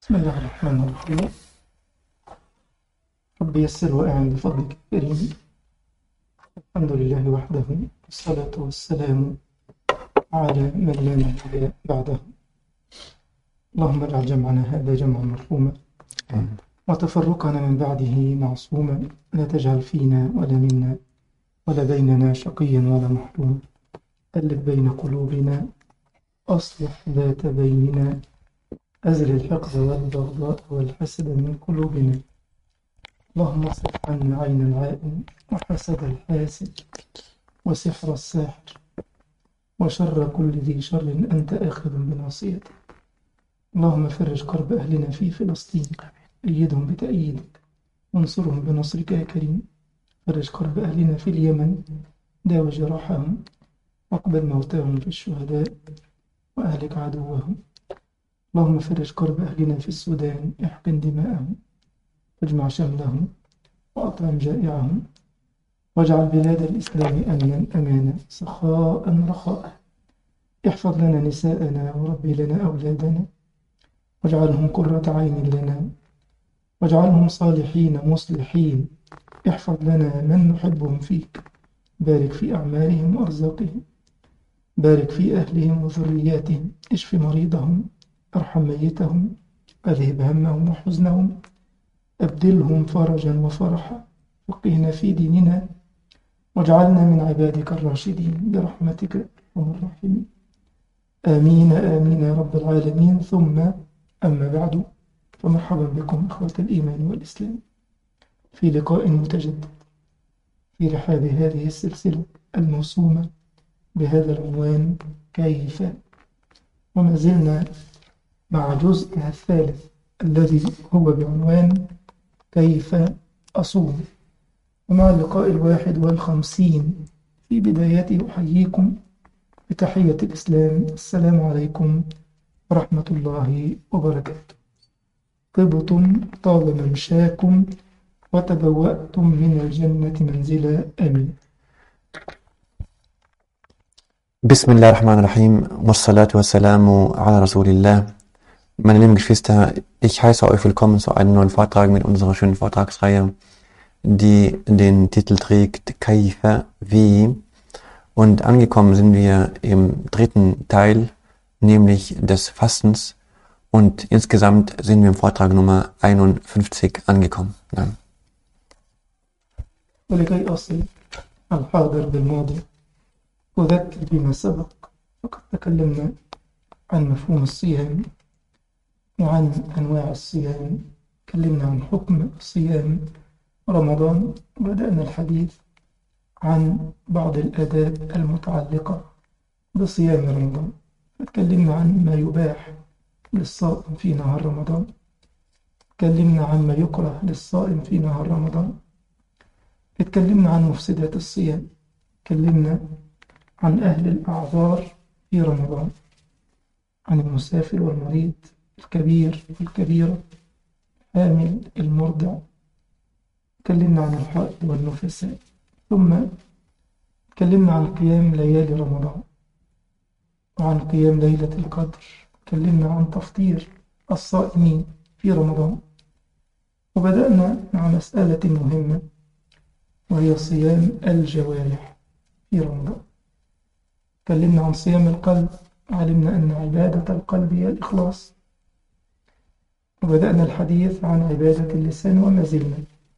بسم الله الرحمن الرحيم. رب يسر وأعن بفضلك الكريم. الحمد لله وحده، والصلاة والسلام على من لا نبي بعده. اللهم اجعل جمعنا هذا جمعا مرحوما، وتفرقنا من بعده معصوما، لا تجعل فينا ولا منا ولا بيننا شقيا ولا محروما. ألف بين قلوبنا، أصلح ذات بيننا، أزل الحقد والبغضاء والحسد من قلوبنا. اللهم اصرف عنا عين العائن، وحسد الحاسد، وسحر الساحر، وشر كل ذي شر أنت آخذ بناصيته. اللهم فرج كرب أهلنا في فلسطين، أيدهم بتأييدك، وانصرهم بنصرك يا كريم. فرج كرب أهلنا في اليمن، داو جراحهم، واقبل موتاهم في الشهداء، وأهلك عدوهم. اللهم فرج كرب أهلنا في السودان، احقن دماءهم، واجمع شملهم، وأطعم جائعهم، واجعل بلاد الإسلام أمنا أمانا سخاء رخاء. احفظ لنا نساءنا، وربي لنا أولادنا، واجعلهم قرة عين لنا، واجعلهم صالحين مصلحين. احفظ لنا من نحبهم فيك، بارك في أعمالهم وأرزاقهم، بارك في أهلهم وذرياتهم، اشف مريضهم، ارحم ميتهم، أذهب همهم وحزنهم، أبدلهم فرجا وفرحا. فقهنا في ديننا، واجعلنا من عبادك الراشدين برحمتك يا أرحم الراحمين. آمين آمين يا رب العالمين. ثم أما بعد، فمرحبا بكم إخوة الإيمان والإسلام في لقاء متجدد في رحاب هذه السلسلة الموسومة بهذا العنوان: كيف. وما زلنا مع جزءها الثالث الذي هو بعنوان كيف أصوم. ومع اللقاء 51 في بدايته أحييكم بتحية الإسلام: السلام عليكم ورحمة الله وبركاته. طبتم طاب ممشاكم، وتبوأتم من الجنة منزلا. آمين. Bismillahirrahmanirrahim, Wassalatu wassalamu ala Rasulillah. Meine lieben Geschwister, ich heiße euch willkommen zu einem neuen Vortrag mit unserer schönen Vortragsreihe, die den Titel trägt Kaifa, wie. Und angekommen sind wir im dritten Teil, nämlich des Fastens. Und insgesamt sind wir im Vortrag Nummer 51 angekommen. Ja. ولكي أصل الحاضر بالماضي أذكر بما سبق، فقد تكلمنا عن مفهوم الصيام وعن أنواع الصيام، تكلمنا عن حكم صيام رمضان، بدأنا الحديث عن بعض الآداب المتعلقة بصيام رمضان، فتكلمنا عن ما يباح للصائم في نهار رمضان، تكلمنا عن ما يكره للصائم في نهار رمضان، اتكلمنا عن مفسدات الصيام، تكلمنا عن أهل الأعذار في رمضان، عن المسافر والمريض، الكبير والكبيرة، الحامل، المرضع، تكلمنا عن الحائض والنفساء. ثم تكلمنا عن قيام ليالي رمضان وعن قيام ليلة القدر، تكلمنا عن تفطير الصائمين في رمضان. وبدأنا مع مسألة مهمة وهي صيام الجوارح في رمضان. تكلمنا عن صيام القلب، علمنا أن عبادة القلب هي الإخلاص. وبدأنا الحديث عن عبادة اللسان وما زلنا،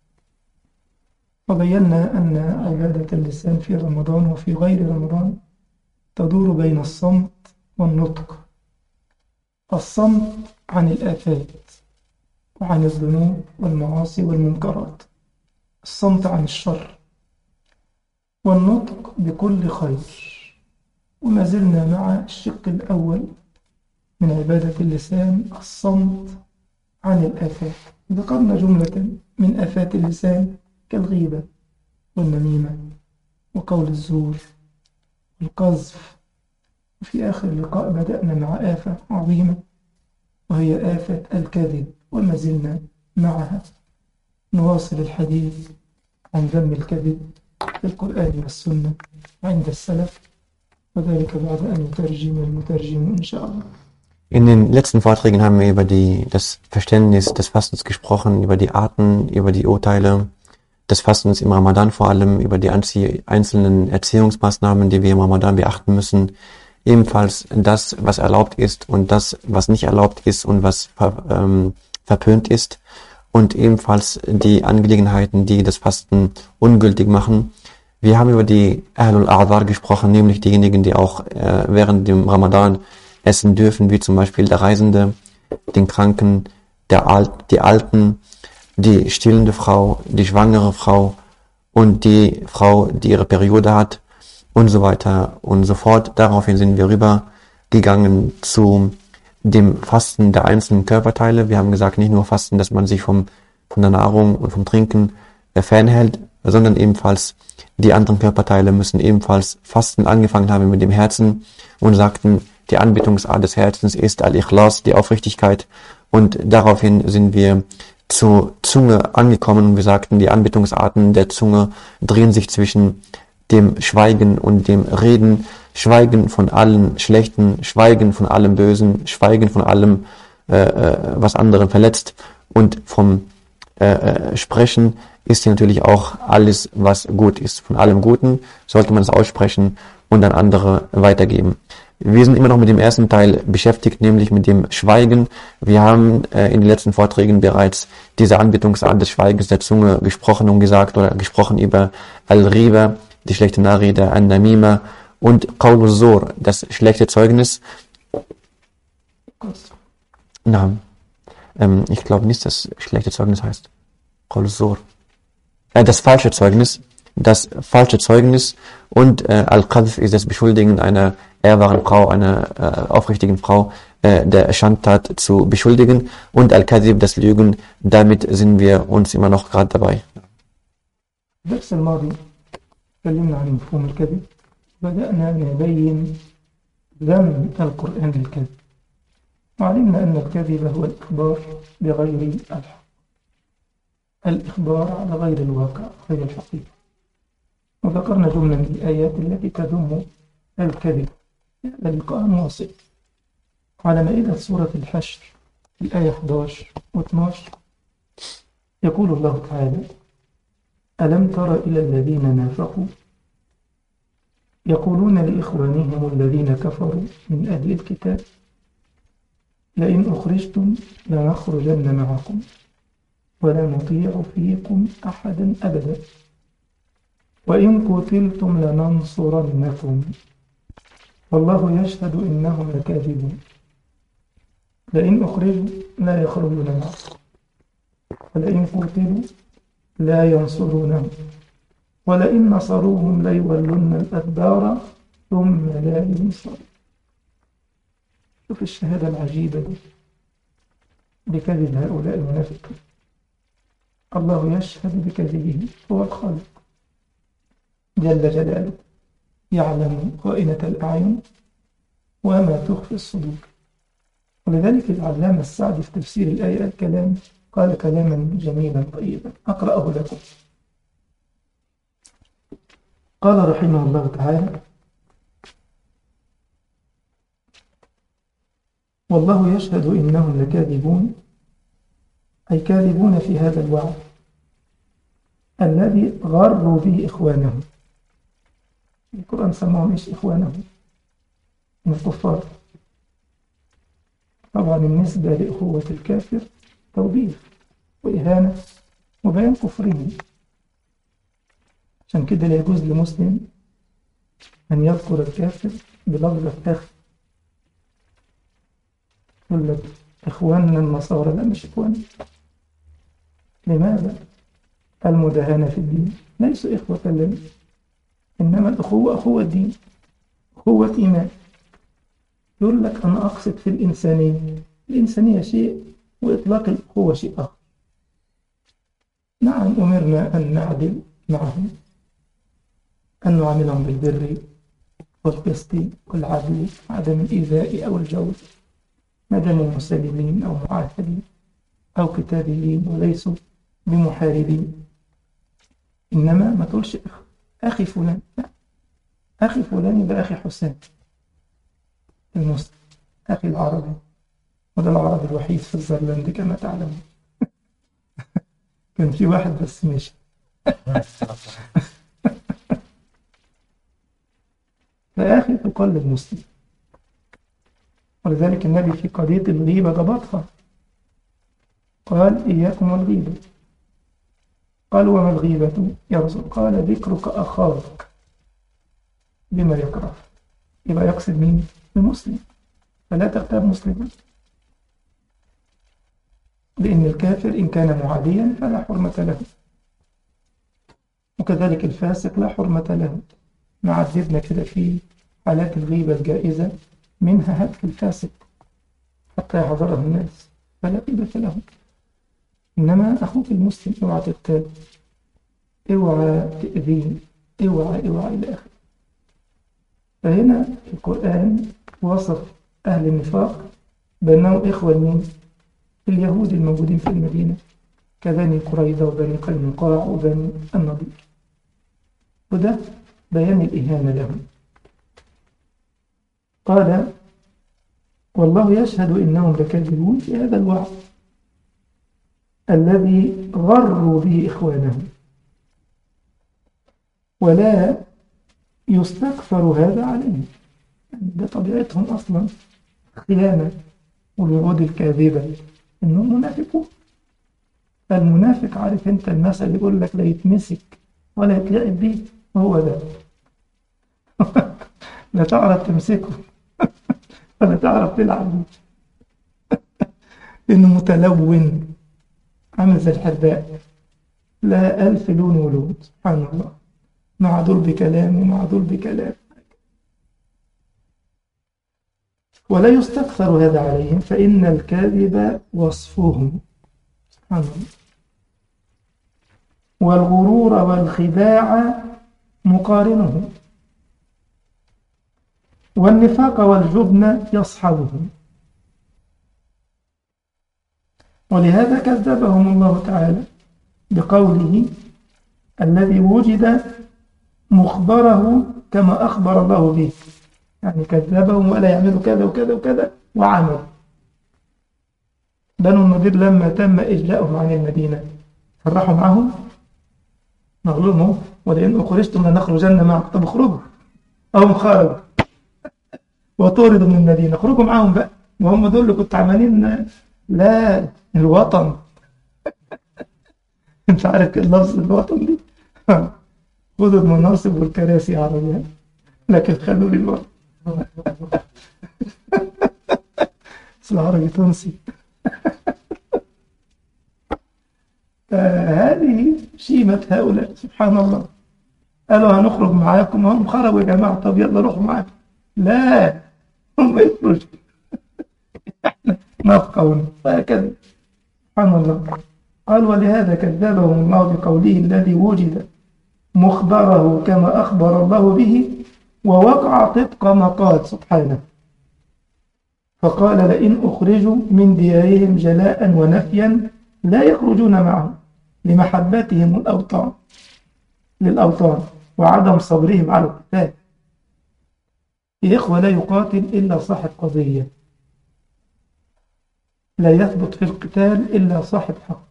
وبينا أن عبادة اللسان في رمضان وفي غير رمضان تدور بين الصمت والنطق. الصمت عن الآفات وعن الذنوب والمعاصي والمنكرات، الصمت عن الشر، والنطق بكل خير. وما زلنا مع الشق الأول من عبادة اللسان، الصمت عن الآفات. ذكرنا جملة من آفات اللسان كالغيبة والنميمة وقول الزور والقذف. وفي آخر اللقاء بدأنا مع آفة عظيمة وهي آفة الكذب، وما زلنا معها. نواصل الحديث عن ذم الكذب في القرآن والسنة عند السلف، وذلك بعد أن يترجم المترجم إن شاء الله. In den letzten Vorträgen haben wir über das Verständnis des Fastens gesprochen, über die Arten, über die Urteile des Fastens im Ramadan vor allem, über die einzelnen Erziehungsmaßnahmen, die wir im Ramadan beachten müssen. Ebenfalls das, was erlaubt ist und das, was nicht erlaubt ist und was verpönt ist. Und ebenfalls die Angelegenheiten, die das Fasten ungültig machen. Wir haben über die Ahlul A'dhar gesprochen, nämlich diejenigen, die auch während dem Ramadan essen dürfen, wie zum Beispiel der Reisende, den Kranken, die Alten, die stillende Frau, die schwangere Frau und die Frau, die ihre Periode hat und so weiter und so fort. Daraufhin sind wir rübergegangen zu dem Fasten der einzelnen Körperteile. Wir haben gesagt, nicht nur Fasten, dass man sich von der Nahrung und vom Trinken fernhält, sondern ebenfalls die anderen Körperteile müssen ebenfalls fasten. Angefangen haben wir mit dem Herzen und sagten, die Anbetungsart des Herzens ist Al-Ikhlas, die Aufrichtigkeit. Und daraufhin sind wir zur Zunge angekommen und wir sagten, die Anbetungsarten der Zunge drehen sich zwischen dem Schweigen und dem Reden, Schweigen von allem Schlechten, Schweigen von allem Bösen, Schweigen von allem, was anderen verletzt, und vom Sprechen ist hier natürlich auch alles, was gut ist. Von allem Guten sollte man es aussprechen und an andere weitergeben. Wir sind immer noch mit dem ersten Teil beschäftigt, nämlich mit dem Schweigen. Wir haben in den letzten Vorträgen bereits diese Anbetungsart des Schweigens der Zunge gesprochen und gesagt oder gesprochen über Al-Riba, die schlechte Nachrede, An-Namima und Qawl Zur, das schlechte Zeugnis. Na, ich glaube nicht, dass schlechte Zeugnis heißt. Qawl Zur. Das falsche Zeugnis. Das falsche Zeugnis und Al-Qadhf ist das Beschuldigen einer ehrbaren Frau, einer aufrichtigen Frau, der Schandtat zu beschuldigen, und Al-Kadhib, das Lügen. Damit sind wir uns immer noch gerade dabei. الدرس الماضي تكلمنا عن مفهوم الكذب. بدأنا نبين ذم القرآن للكذب، وعلمنا أن الكذب هو الإخبار بغير الحق، الإخبار على غير الواقع، غير الحقيقة. وذكرنا جملة من الآيات التي تذم الكذب. هذا اللقاء واصل على مائدة سورة الحشر الآية 11 و12. يقول الله تعالى: ألم تر إلى الذين نافقوا يقولون لإخوانهم الذين كفروا من أهل الكتاب لئن أخرجتم لنخرجن معكم ولا نطيع فيكم أحدا أبدا وإن قتلتم لننصرنكم والله يشهد إنهم لكاذبون لئن أخرجوا لا يخرجون معكم ولئن قتلوا لا ينصرونهم ولئن نصروهم ليولن الأدبار ثم لا ينصرون. شوف الشهادة العجيبة دي بكذب هؤلاء المنافقين. الله يشهد بكذبه، هو الخالق جل جلاله، يعلم خائنة الأعين وما تخفي الصدور. ولذلك العلامة السعدي في تفسير الآية الكلام قال كلاما جميلا طيبا أقرأه لكم. قال رحمه الله تعالى: والله يشهد إنهم لكاذبون، أي كاذبون في هذا الوعد الذي غروا به إخوانهم. القرآن سماهم إيش؟ إخوانهم من الكفار. طبعا النسبة لأخوة الكافر توبيخ وإهانة وبيان كفرهم. عشان كده لا يجوز لمسلم أن يذكر الكافر بلفظ أخ. يقول لك إخواننا النصارى، لا مش إخواننا. لماذا؟ المداهنة في الدين، ليسوا إخوة لنا، إنما الأخوة أخوة الدين، أخوة إيمان. يقول لك أنا أقصد في الإنسانية، الإنسانية شيء وإطلاق الأخوة شيء آخر. نعم أمرنا أن نعدل معهم، أن نعاملهم بالبر والقسط والعدل، عدم الإيذاء أو الجور، ما داموا مسلمين أو معاهدين أو كتابيين وليسوا بمحاربين. إنما ما تقولش أخي فلان، لا، أخي فلان يبقى أخي حسين المسلم، أخي العربي وده العربي الوحيد في الزرلاند كما تعلمون. كان في واحد بس ماشي. فأخي في قلب المسلم. ولذلك النبي في قضية الغيبة ضبطها، قال إياكم والغيبة. قال وما الغيبة يا رسول؟ قال ذكرك أخاك بما يكره. يبقى يقصد مين؟ المسلم. فلا تغتاب مسلما، لأن الكافر إن كان معاديا فلا حرمة له، وكذلك الفاسق لا حرمة له. نعذبنا كده في حالات الغيبة الجائزة، منها هتك الفاسق حتى يحذره الناس، فلا غيبة له. إنما أخوك المسلم اوعى تغتاب، اوعى تأذيه، اوعى إلى آخره. فهنا القرآن وصف أهل النفاق بأنهم إخوة من اليهود الموجودين في المدينة، كبني قريظة وبني قينقاع وبني النضير، وده بيان الإهانة لهم. قال والله يشهد إنهم لكاذبون في هذا الوعد الذي غروا به إخوانهم، ولا يستكثر هذا عليهم. يعني ده طبيعتهم أصلا، خيانة والوعود الكاذبة، إنهم منافقون. المنافق عارف أنت المثل يقول لك لا يتمسك ولا يتلعب به، وهو ده. لا تعرف تمسكه ولا تعرف تلعب به، إنه متلون عامل زي الحرباء، لا ألف لون ولون، سبحان الله، مع دول بكلام ومع دول بكلام. ولا يستكثر هذا عليهم فإن الكاذب وصفهم، سبحان الله، والغرور والخداع مقارنهم، والنفاق والجبن يصحبهم. ولهذا كذبهم الله تعالى بقوله الذي وجد مخبره كما أخبر الله به، يعني كذبهم ولا يعملوا كذا وكذا وكذا وعمل. بنو النضير لما تم إجلاؤهم عن المدينة فرحوا معهم، نغلمهم ولئن أخرجتم لنخرجن معكم. طب اخرجوا، أهم خرجوا وطردوا من المدينة، اخرجوا معهم بقى، وهم دول اللي كنت عمالين لا الوطن. انت عارف اللفظ الوطن دي؟ خذوا المناصب والكراسي يا عربي، لكن خلوا لي الوطن. اصل عربي تونسي. هذه شيمة هؤلاء، سبحان الله. قالوا هنخرج معاكم، وهم خرجوا يا جماعة، طب يلا روحوا معاكم. لا، هم يخرجوا، احنا نبقى وهكذا، سبحان الله. قال ولهذا كذبهم الله بقوله الذي وجد مخبره كما أخبر الله به، ووقع طبق ما قال سبحانه، فقال لئن أخرجوا من ديارهم جلاء ونفيا لا يخرجون معهم لمحبتهم للأوطان وعدم صبرهم على القتال. يا إخوة لا يقاتل إلا صاحب قضية، لا يثبت في القتال إلا صاحب حق.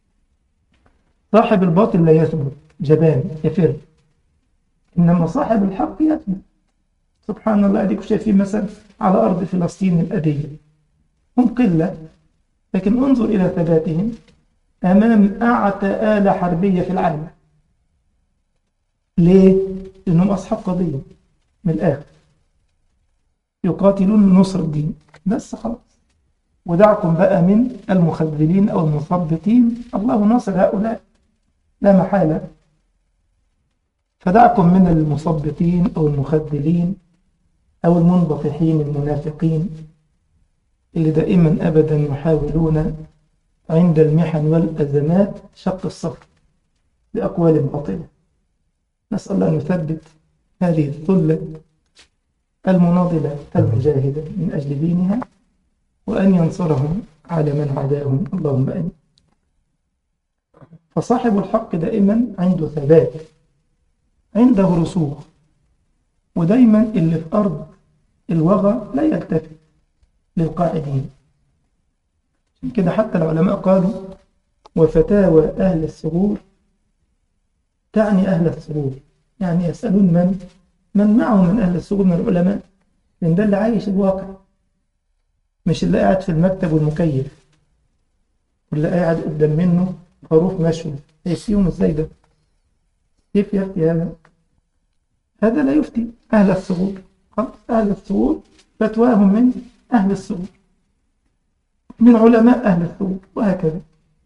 صاحب الباطل لا يثبت، جبان يفر، إنما صاحب الحق يثبت. سبحان الله. أديكم شايفين مثلا على أرض فلسطين الأبية هم قلة، لكن انظر إلى ثباتهم أمام أعتى آلة حربية في العالم. ليه؟ لأنهم أصحاب قضية من الآخر، يقاتلون نصر الدين بس خلاص. ودعكم بقى من المخذلين أو المثبطين، الله ناصر هؤلاء لا محالة. فدعكم من المثبطين أو المخذلين أو المنبطحين المنافقين اللي دائما أبدا يحاولون عند المحن والأزمات شق الصف بأقوال باطلة. نسأل الله أن يثبت هذه الثلة المناضلة المجاهدة من أجل دينها، وأن ينصرهم على من عداهم، اللهم آمين. فصاحب الحق دائما عنده ثبات، عنده رسوخ، ودايما اللي في أرض الوغى لا يلتفت للقاعدين، كده حتى العلماء قالوا وفتاوى أهل الثغور تعني أهل الثغور، يعني يسألون من معه من أهل الثغور من العلماء، لأن ده اللي عايش الواقع، مش اللي قاعد في المكتب والمكيف واللي قاعد قدام منه خروف مشوي، هيفتيهم ازاي ده؟ كيف يفتي هذا؟ هذا لا يفتي أهل الثغور. خلاص أهل الثغور فتواهم من أهل الثغور، من علماء أهل الثغور، وهكذا.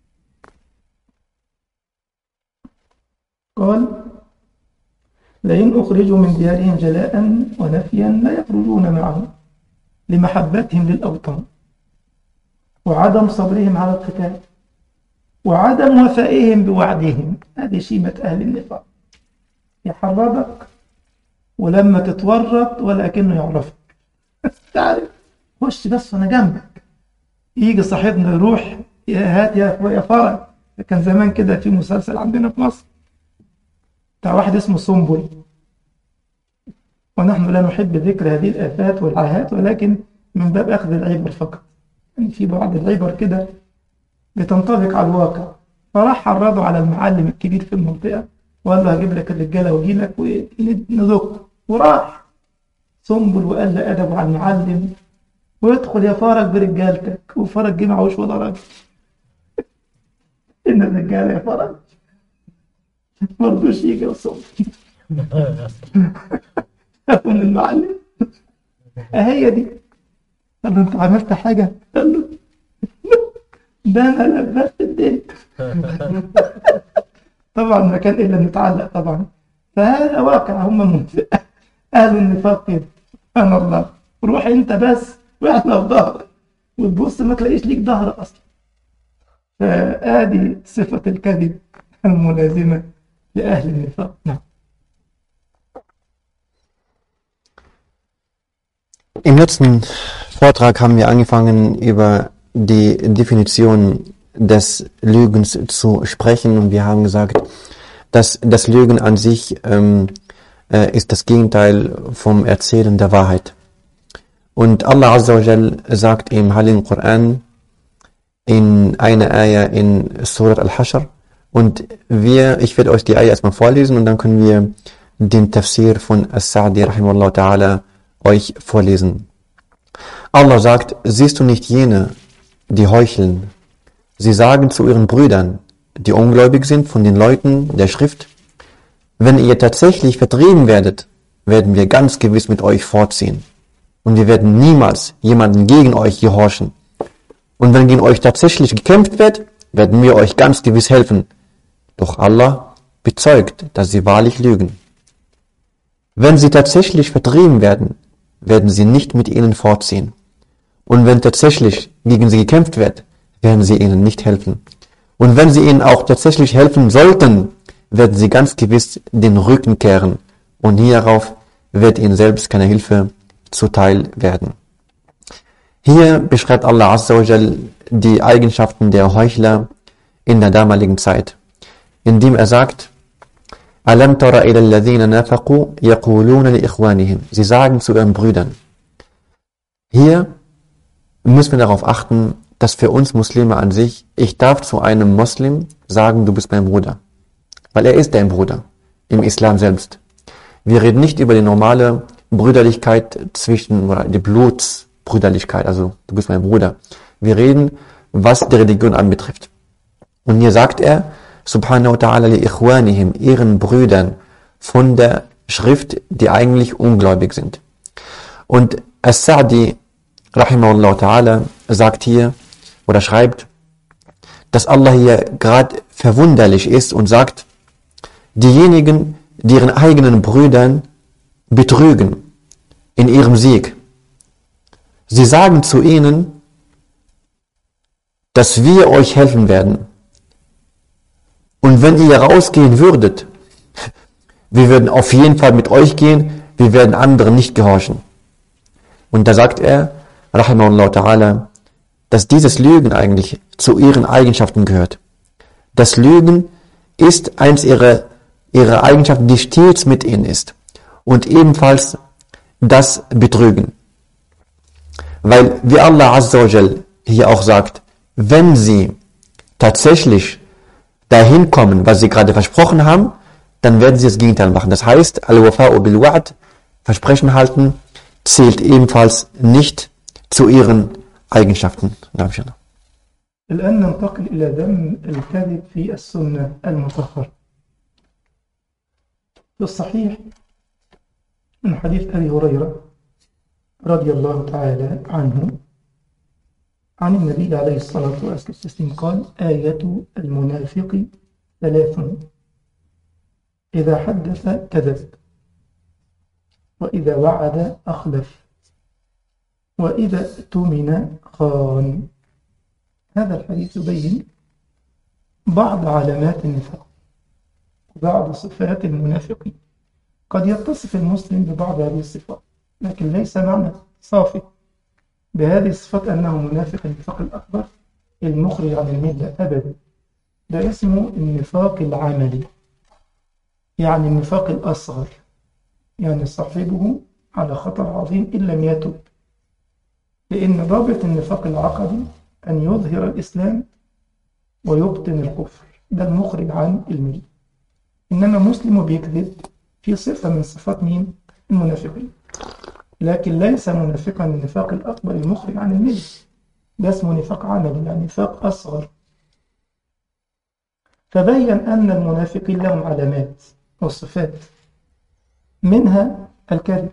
قال لئن أخرجوا من ديارهم جلاء ونفيا لا يخرجون معهم لمحبتهم للأوطان وعدم صبرهم على القتال وعدم وفائهم بوعدهم. هذه شيمة أهل النفاق، يحرضك ولما تتورط ولكنه يعرفك. تعرف خش بس أنا جنبك، يجي صاحبنا يروح يا هات يا فرج. كان زمان كده في مسلسل عندنا في مصر بتاع واحد اسمه سنبل، ونحن لا نحب ذكر هذه الآفات والعاهات ولكن من باب أخذ العبر فقط، يعني في بعض العبر كده بتنطبق على الواقع. فراح حرضه على المعلم الكبير في المنطقة وقال له هجيب لك الرجالة واجي لك وندق، وراح سنبل وقال له أدبه على المعلم ويدخل يا فرج برجالتك، وفرج جه معهوش ولا راجل. إن الرجالة يا فرج مرضوش يجي وصنبل من المعلم هي دي. قال له انت عملت حاجة؟ قال له ده انا لبست الدنيا. طبعا ما كان الا نتعلق طبعا. فهذا واقع، هم اهل النفاق كده. سبحان الله، روح انت بس واحنا في ظهرك وتبص ما تلاقيش ليك ظهر اصلا. فادي صفة الكذب الملازمة لأهل النفاق. نعم. Im letzten Vortrag haben wir angefangen, über die Definition des Lügens zu sprechen, und wir haben gesagt, dass das Lügen an sich ist das Gegenteil vom Erzählen der Wahrheit. Und Allah Azza wa Jal sagt im Heiligen Koran in einer Ayah in Surat Al-Hashr, und ich werde euch die Ayah erstmal vorlesen und dann können wir den Tafsir von As-Sa'di rahimahullah ta'ala euch vorlesen. Allah sagt, siehst du nicht jene, die heucheln? Sie sagen zu ihren Brüdern, die ungläubig sind von den Leuten der Schrift, wenn ihr tatsächlich vertrieben werdet, werden wir ganz gewiss mit euch fortziehen. Und wir werden niemals jemanden gegen euch gehorchen. Und wenn gegen euch tatsächlich gekämpft wird, werden wir euch ganz gewiss helfen. Doch Allah bezeugt, dass sie wahrlich lügen. Wenn sie tatsächlich vertrieben werden, werden sie nicht mit ihnen fortziehen. Und wenn tatsächlich gegen sie gekämpft wird, werden sie ihnen nicht helfen. Und wenn sie ihnen auch tatsächlich helfen sollten, werden sie ganz gewiss den Rücken kehren. Und hierauf wird ihnen selbst keine Hilfe zuteil werden. Hier beschreibt Allah Azza wa Jal die Eigenschaften der Heuchler in der damaligen Zeit, indem er sagt, Alam tara ila alladhina nafaqu yaquluna li ikhwanihim. Sie sagen zu ihren Brüdern. Hier müssen wir darauf achten, dass für uns Muslime an sich, ich darf zu einem Muslim sagen, du bist mein Bruder. Weil er ist dein Bruder im Islam selbst. Wir reden nicht über die normale Brüderlichkeit oder die Blutsbrüderlichkeit, also du bist mein Bruder. Wir reden, was die Religion anbetrifft. Und hier sagt er, Subhanahu wa ta'ala li ikhwanihim, ihren Brüdern von der Schrift, die eigentlich ungläubig sind. Und As-Sa'di rahimahullah ta'ala sagt hier oder schreibt, dass Allah hier gerade verwunderlich ist und sagt, diejenigen, die ihren eigenen Brüdern betrügen in ihrem Sieg, sie sagen zu ihnen, dass wir euch helfen werden. Und wenn ihr rausgehen würdet, wir würden auf jeden Fall mit euch gehen, wir werden anderen nicht gehorchen. Und da sagt er, rahimahullah ta'ala, dass dieses Lügen eigentlich zu ihren Eigenschaften gehört. Das Lügen ist eins ihrer Eigenschaften, die stets mit ihnen ist. Und ebenfalls das Betrügen. Weil, wie Allah Azza wa Jal hier auch sagt, wenn sie tatsächlich dahin kommen, was sie gerade versprochen haben, dann werden sie das Gegenteil machen. Das heißt, al-wafa'u bil-wa'd, Versprechen halten, zählt ebenfalls nicht zu ihren Eigenschaften. الآن ننتقل إلى ذم الكذب في السنة المطهرة. في الصحيح من حديث أبي هريرة رضي الله تعالى عنه عن النبي عليه الصلاة والسلام قال: آية المنافق 3: إذا حدث كذب، وإذا وعد أخلف، وإذا اؤتمن خان. هذا الحديث يبين بعض علامات النفاق وبعض صفات المنافقين. قد يتصف المسلم ببعض هذه الصفات، لكن ليس معنى صافي بهذه الصفات أنه منافق النفاق الأكبر المخرج عن الملة أبدا. ده اسمه النفاق العملي، يعني النفاق الأصغر، يعني صاحبه على خطر عظيم إن لم يتب، لأن ضابط النفاق العقدي أن يظهر الإسلام ويبطن الكفر، ده المخرج عن الملة. إنما مسلم بيكذب في صفة من صفات مين؟ المنافقين، لكن ليس منافقا النفاق الأكبر المخرج عن الملة، ده اسمه نفاق عملي، يعني نفاق أصغر. فبين أن المنافقين لهم علامات وصفات، منها الكذب.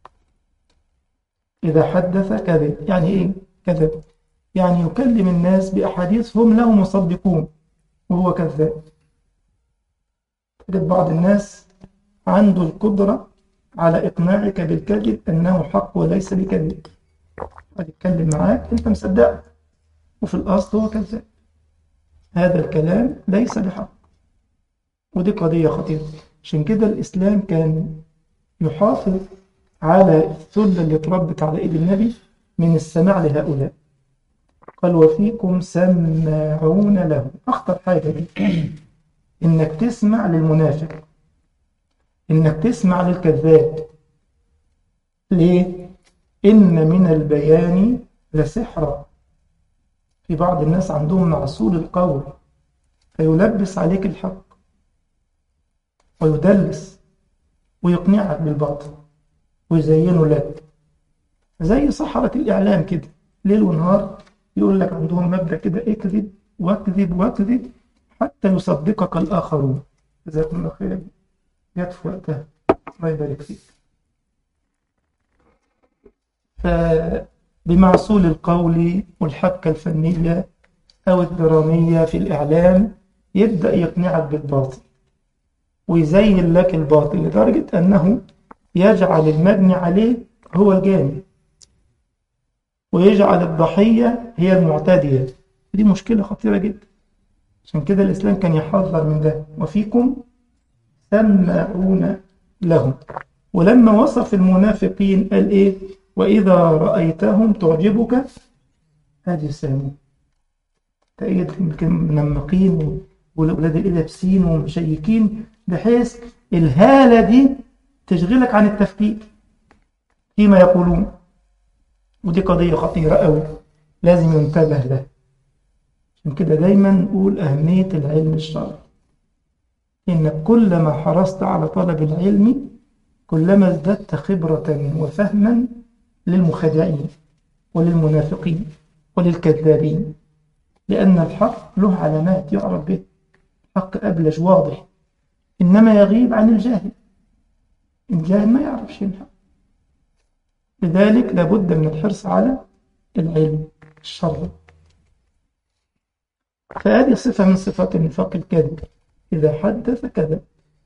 إذا حدث كذب، يعني إيه كذب؟ يعني يكلم الناس بأحاديث هم له مصدقون وهو كذاب. تجد بعض الناس عنده القدرة على إقناعك بالكذب أنه حق وليس بكذب، يتكلم معاك أنت مصدق وفي الأصل هو كذاب. هذا الكلام ليس بحق، ودي قضية خطيرة. عشان كده الإسلام كان يحافظ على الثلة اللي اتربت على إيد النبي من السماع لهؤلاء. قال: وفيكم سماعون له. أخطر حاجة دي إنك تسمع للمنافق، إنك تسمع للكذاب. ليه؟ إن من البيان لسحرا. في بعض الناس عندهم معسول القول، فيلبس عليك الحق ويدلس ويقنعك بالباطل ويزينه لك، زي سحرة الإعلام كده، ليل ونهار يقول لك عندهم مبدأ كده: اكذب واكذب واكذب حتى يصدقك الآخرون. جزاكم الله خيرا، جت في وقتها، الله يبارك فيك. فبمعسول القول والحبكة الفنية أو الدرامية في الإعلام يبدأ يقنعك بالباطل ويزين لك الباطل لدرجة أنه يجعل المبني عليه هو الجاني ويجعل الضحية هي المعتدية. دي مشكلة خطيرة جدا. عشان كده الإسلام كان يحذر من ده: وفيكم سماعون لهم. ولما وصف المنافقين قال إيه؟ وإذا رأيتهم تعجبك أجسامهم. تأيد منمقين والأولاد اللي لابسين ومشيكين بحيث الهالة دي تشغلك عن التفكير فيما يقولون. ودي قضية خطيرة أوي لازم ينتبه لها. عشان كده دايما نقول أهمية العلم الشرعي، إنك كلما حرصت على طلب العلم كلما ازددت خبرة وفهما للمخادعين وللمنافقين وللكذابين، لأن الحق له علامات يعرف به، حق أبلج واضح، إنما يغيب عن الجاهل. الجاهل ما يعرفش الحق. لذلك لابد من الحرص على العلم الشرعي. فهذه صفة من صفات النفاق الكاذب: إذا حدث كذب.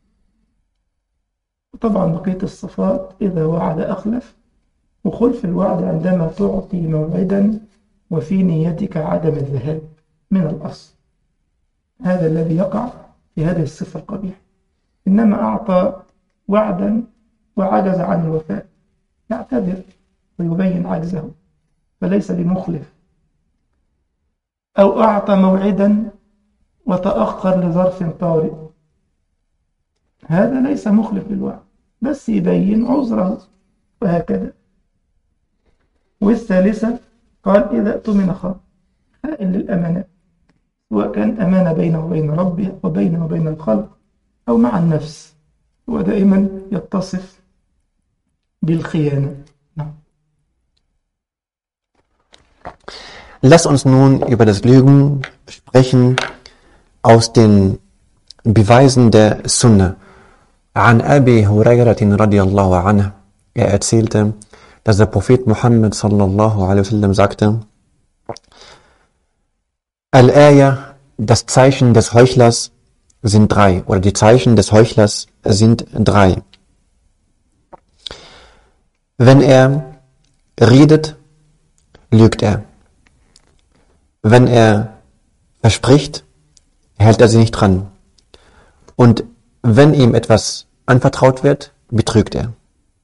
وطبعا بقية الصفات: إذا وعد أخلف، وخلف الوعد عندما تعطي موعدا وفي نيتك عدم الذهاب من الأصل. هذا الذي يقع في هذه الصفة القبيحة. إنما أعطى وعدا وعجز عن الوفاء يعتذر ويبين عجزه فليس بمخلف. أو أعطى موعدا وتأخر لظرف طارئ، هذا ليس مخلف للوعد بس يبين عذره، وهكذا. والثالثة قال: إذا اؤتمن خان. خائن للأمانة، سواء كان أمانة بينه وبين ربه وبينه وبين الخلق أو مع النفس، هو دائما يتصف بالخيانة. نعم. Lass uns nun über das Lügen sprechen aus den Beweisen der Sunna. An Abi Hurairah radiyallahu anhu, er erzählte, dass der Prophet Muhammad sallallahu alaihi wasallam sagte: Al-Aya, das Zeichen des Heuchlers sind 3, oder die Zeichen des Heuchlers sind 3. Wenn er redet, lügt er. Wenn er verspricht, hält er sich nicht dran. Und wenn ihm etwas anvertraut wird, betrügt er.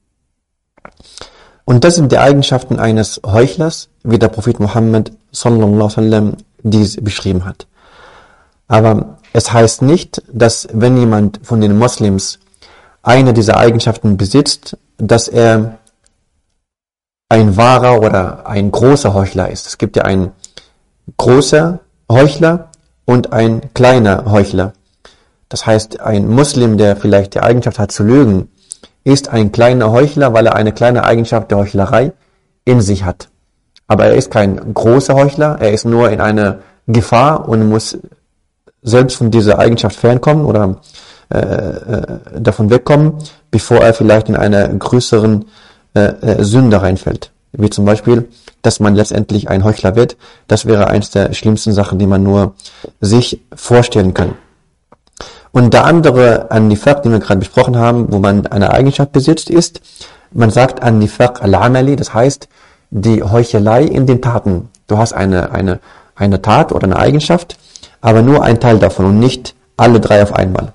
Und das sind die Eigenschaften eines Heuchlers, wie der Prophet Muhammad sallallahu alaihi wasallam dies beschrieben hat. Aber es heißt nicht, dass wenn jemand von den Moslems eine dieser Eigenschaften besitzt, dass er ein wahrer oder ein großer Heuchler ist. Es gibt ja einen großer Heuchler und ein kleiner Heuchler. Das heißt, ein Muslim, der vielleicht die Eigenschaft hat zu lügen, ist ein kleiner Heuchler, weil er eine kleine Eigenschaft der Heuchlerei in sich hat. Aber er ist kein großer Heuchler, er ist nur in einer Gefahr und muss selbst von dieser Eigenschaft fernkommen oder davon wegkommen, bevor er vielleicht in einer größeren Sünde reinfällt. Wie zum Beispiel, dass man letztendlich ein Heuchler wird. Das wäre eins der schlimmsten Sachen, die man nur sich vorstellen kann. Und der andere An-Nifaq, den wir gerade besprochen haben, wo man eine Eigenschaft besitzt, ist, man sagt An-Nifaq al-Amali, das heißt, die Heuchelei in den Taten. Du hast eine Tat oder eine Eigenschaft, aber nur ein Teil davon und nicht alle 3 auf einmal.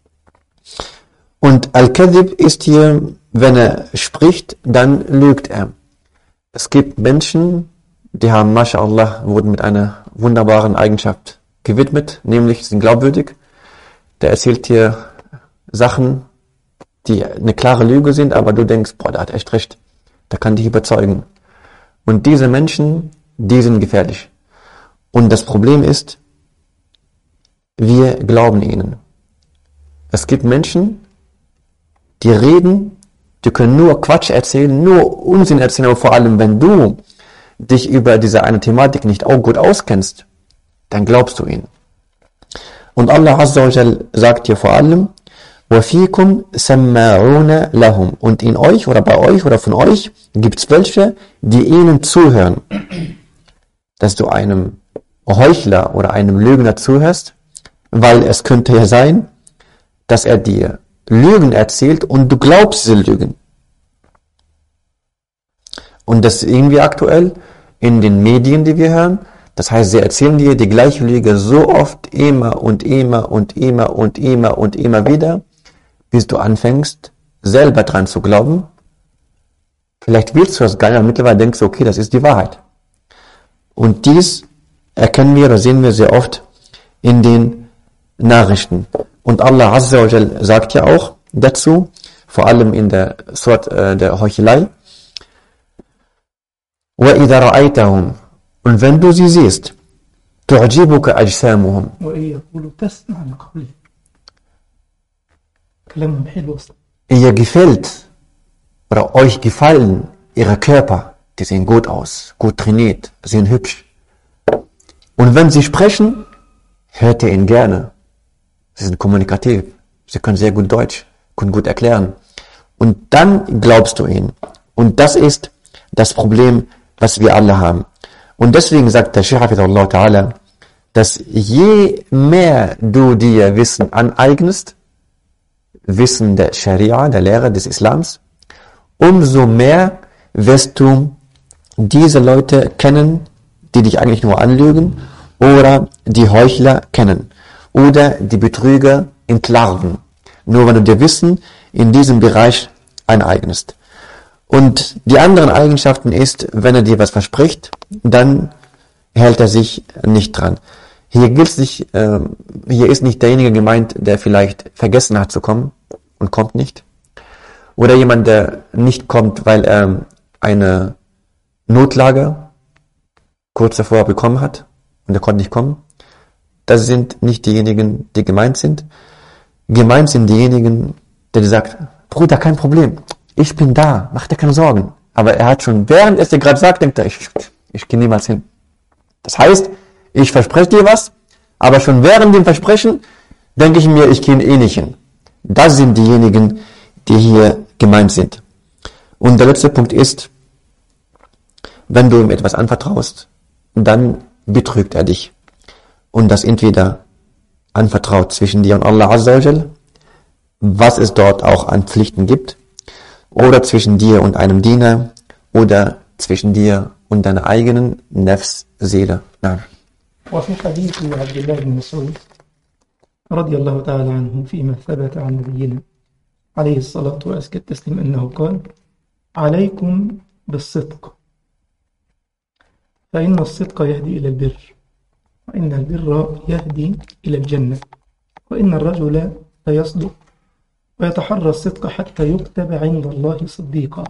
Und Al-Kadhib ist hier, wenn er spricht, dann lügt er. Es gibt Menschen, die haben, MashaAllah, wurden mit einer wunderbaren Eigenschaft gewidmet, nämlich sind glaubwürdig. Der erzählt dir Sachen, die eine klare Lüge sind, aber du denkst, boah, der hat echt recht, der kann dich überzeugen. Und diese Menschen, die sind gefährlich. Und das Problem ist, wir glauben ihnen. Es gibt Menschen, die reden, die können nur Quatsch erzählen, nur Unsinn erzählen, aber vor allem, wenn du dich über diese eine Thematik nicht auch gut auskennst, dann glaubst du ihnen. Und Allah Azza wa Jal sagt hier vor allem, وَفِيكُمْ سَمَّعُونَ لَهُمْ. Und in euch oder bei euch oder von euch gibt es welche, die ihnen zuhören. Dass du einem Heuchler oder einem Lügner zuhörst, weil es könnte ja sein, dass er dir Lügen erzählt und du glaubst diese Lügen. Und das ist irgendwie aktuell in den Medien, die wir hören. Das heißt, sie erzählen dir die gleiche Lüge so oft, immer und immer und immer und immer und immer wieder, bis du anfängst, selber dran zu glauben. Vielleicht willst du das gar nicht, aber mittlerweile denkst du, okay, das ist die Wahrheit. Und dies erkennen wir oder sehen wir sehr oft in den Nachrichten. Und Allah Azza wa Jal sagt ja auch dazu, vor allem in der Surat der Heuchelei, وَإِذَا رَأَيْتَهُمْ. Und wenn du sie siehst, تُعْجِبُكَ أَجْسَامُهُمْ. Ihr gefällt oder euch gefallen ihre Körper, die sehen gut aus, gut trainiert, sehen hübsch. Und wenn sie sprechen, hört ihr ihn gerne. Sie sind kommunikativ, sie können sehr gut Deutsch, können gut erklären. Und dann glaubst du ihnen. Und das ist das Problem, was wir alle haben. Und deswegen sagt der Shaykh Hafidhullah Ta'ala, dass je mehr du dir Wissen aneignest, Wissen der Scharia, der Lehre des Islams, umso mehr wirst du diese Leute kennen, die dich eigentlich nur anlügen, oder die Heuchler kennen, oder die Betrüger entlarven. Nur wenn du dir Wissen in diesem Bereich aneignest. Und die anderen Eigenschaften ist, wenn er dir was verspricht, dann hält er sich nicht dran. Hier ist nicht derjenige gemeint, der vielleicht vergessen hat zu kommen und kommt nicht. Oder jemand, der nicht kommt, weil er eine Notlage kurz davor bekommen hat und er konnte nicht kommen. Das sind nicht diejenigen, die gemeint sind. Gemeint sind diejenigen, der sagt, Bruder, kein Problem, ich bin da, mach dir keine Sorgen. Aber er hat schon, während er es dir gerade sagt, denkt er, ich gehe niemals hin. Das heißt, ich verspreche dir was, aber schon während dem Versprechen denke ich mir, ich gehe eh nicht hin. Das sind diejenigen, die hier gemeint sind. Und der letzte Punkt ist, wenn du ihm etwas anvertraust, dann betrügt er dich. Und das entweder anvertraut zwischen dir und Allah Azza wa Jal, was es dort auch an Pflichten gibt, oder zwischen dir und einem Diener, oder zwischen dir und deiner eigenen Nefs-Seele. Ja. وفي حديث عبد الله بن مسعود رضي الله تعالى عنه فيما ثبت عن نبينا عليه الصلاة وأزكى التسليم أنه قال: عليكم بالصدق فإن الصدق يهدي إلى البر وإن البر يهدي إلى الجنة وإن الرجل ليصدق ويتحرى الصدق حتى يكتب عند الله صديقا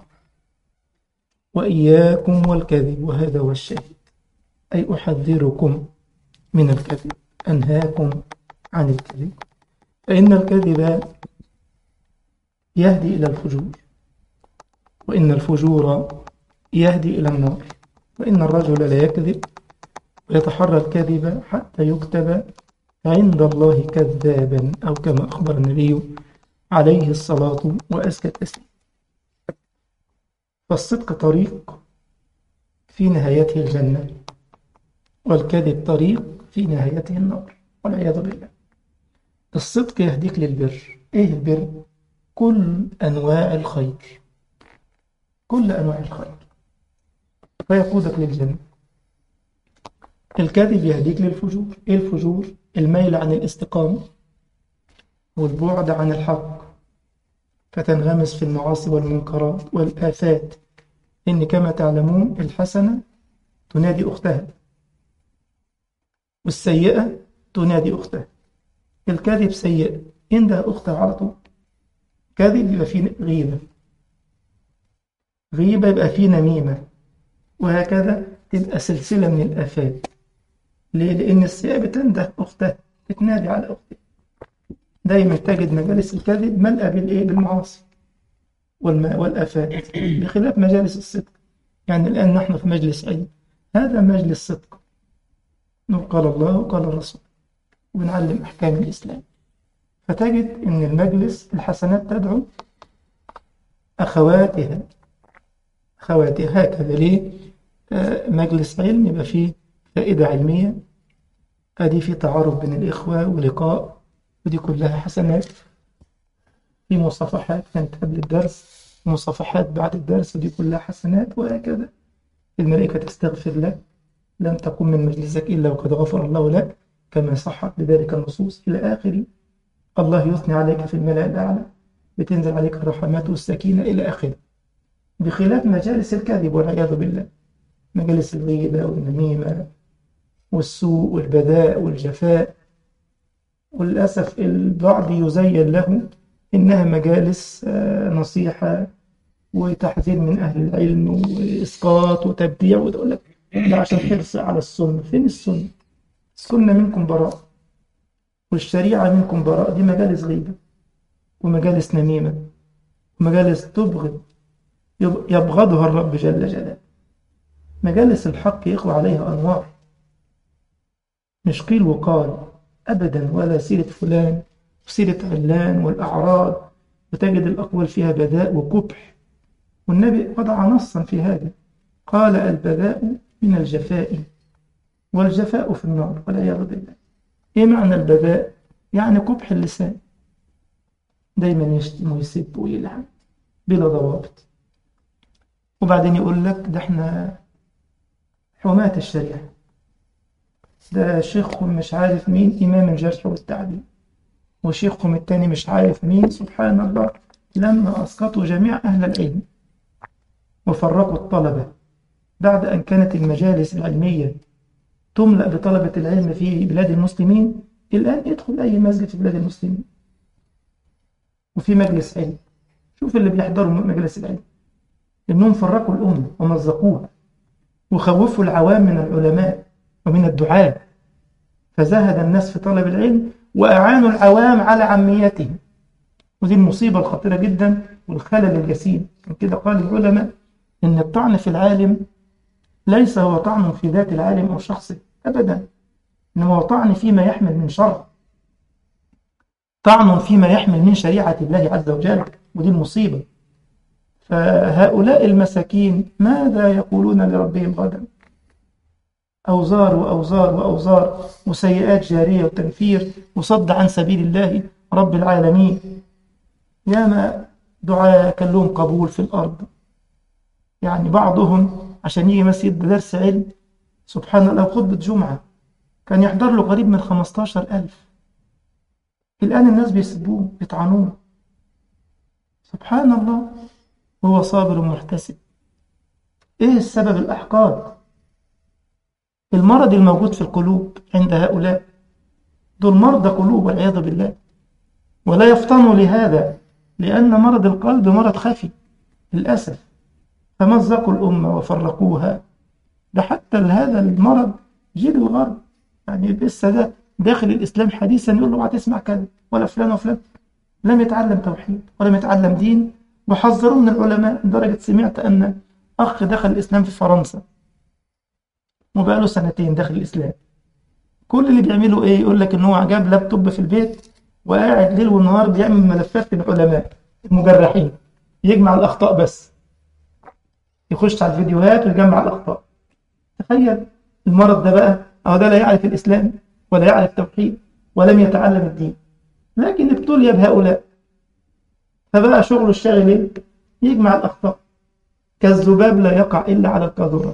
وإياكم والكذب وهذا هو الشاهد أي أحذركم من الكذب أنهاكم عن الكذب فإن الكذب يهدي إلى الفجور وإن الفجور يهدي إلى النار وإن الرجل لا يكذب ويتحرى الكذب حتى يكتب عند الله كذابا أو كما أخبر النبي عليه الصلاة وأزكى التسليم. فالصدق طريق في نهايته الجنة والكذب طريق في نهايته النار والعياذ بالله. الصدق يهديك للبر. إيه البر؟ كل أنواع الخير، كل أنواع الخير فيقودك للجنة. الكذب يهديك للفجور. إيه الفجور؟ الميل عن الاستقامة والبعد عن الحق فتنغمس في المعاصي والمنكرات والآفات. إن كما تعلمون الحسنة تنادي أختها والسيئة تنادي أختها. الكذب سيء عندها أختها على طول. كذب يبقى فيه غيبة، غيبة يبقى فيه نميمة، وهكذا تبقى سلسلة من الآفات. ليه؟ لأن السيئة بتنده أختها، بتنادي على أختها. دايما تجد مجالس الكذب ملأة بالمعاصي والآفات بخلاف مجالس الصدق. يعني الآن نحن في مجلس علم، هذا مجلس صدق، قال الله وقال الرسول ونعلم أحكام الإسلام. فتجد أن المجلس الحسنات تدعو أخواتها هكذا. ليه؟ مجلس علم يبقى فيه فائدة علمية، أدي في تعارف بين الإخوة ولقاء، ودي كلها حسنات. في مصافحات كانت قبل الدرس، مصافحات بعد الدرس، ودي كلها حسنات. وهكذا الملائكة تستغفر لك، لم تقم من مجلسك إلا وقد غفر الله لك كما صحت بذلك النصوص إلى آخره. الله يثني عليك في الملأ الأعلى، بتنزل عليك الرحمات والسكينة إلى آخره. بخلاف مجالس الكذب والعياذ بالله، مجالس الغيبة والنميمة والسوء والبذاء والجفاء. وللأسف البعض يزين له إنها مجالس نصيحة وتحذير من أهل العلم وإسقاط وتبديع، وتقول لك ده عشان حرص على السنة. فين السنة؟ السنة منكم براء والشريعة منكم براء. دي مجالس غيبة ومجالس نميمة ومجالس تبغض يبغضها الرب جل جلاله. مجالس الحق يقوى عليها أنوار، مش قيل وقال أبدا، ولا سيرة فلان وسيرة علان والأعراض، وتجد الأقوال فيها بذاء وكبح. والنبي وضع نصا في هذا، قال البذاء من الجفاء والجفاء في النار والعياذ بالله. إيه معنى البذاء؟ يعني كبح اللسان، دايما يشتم ويسب ويلعن بلا ضوابط، وبعدين يقول لك ده احنا حماة الشريعة، ده شيخهم مش عارف مين إمام الجرح والتعديل، وشيخهم التاني مش عارف مين. سبحان الله، لما أسقطوا جميع أهل العلم وفرقوا الطلبة بعد أن كانت المجالس العلمية تملأ بطلبة العلم في بلاد المسلمين، الآن ادخل أي مسجد في بلاد المسلمين وفي مجلس علم، شوف اللي بيحضروا مجلس العلم، إنهم فرقوا الأمة ومزقوها وخوفوا العوام من العلماء ومن الدعاة. فزهد الناس في طلب العلم وأعانوا العوام على عاميته، ودي المصيبة الخطيرة جدا والخلل الجسيم. من كده قال العلماء إن الطعن في العالم ليس هو طعن في ذات العالم أو شخصه أبدا، إنما هو طعن فيما يحمل من شرع، طعن فيما يحمل من شريعة الله عز وجل، ودي المصيبة. فهؤلاء المساكين ماذا يقولون لربهم غدا؟ أوزار وأوزار وأوزار وسيئات جارية وتنفير وصد عن سبيل الله رب العالمين. ياما دعاء كان لهم قبول في الأرض، يعني بعضهم عشان يجي مسجد درس علم سبحان الله خطبة جمعة كان يحضر له قريب من 15,000. الآن الناس بيسبوه بيطعنوه، سبحان الله، وهو صابر ومحتسب. إيه السبب؟ الأحقاد، المرض الموجود في القلوب عند هؤلاء، دول مرضى قلوب والعياذ بالله، ولا يفطنوا لهذا لأن مرض القلب مرض خفي للأسف، فمزقوا الأمة وفرقوها. ده حتى هذا المرض جيل الغرب، يعني لسه ده داخل الإسلام حديثا يقول له اوعى تسمع كذا ولا فلان وفلان، لم يتعلم توحيد ولم يتعلم دين، وحذروا من العلماء لدرجة سمعت أن أخ دخل الإسلام في فرنسا وبقاله 2 داخل الإسلام، كل اللي بيعمله إيه؟ يقول لك إن هو جاب لابتوب في البيت وقاعد ليل ونهار بيعمل ملفات للعلماء المجرحين، يجمع الأخطاء بس، يخش على الفيديوهات ويجمع الأخطاء. تخيل المرض ده بقى، أو ده لا يعرف الإسلام ولا يعرف توحيد ولم يتعلم الدين، لكن ابتلي بهؤلاء، فبقى شغله الشاغل إيه؟ يجمع الأخطاء، كالذباب لا يقع إلا على القاذورات.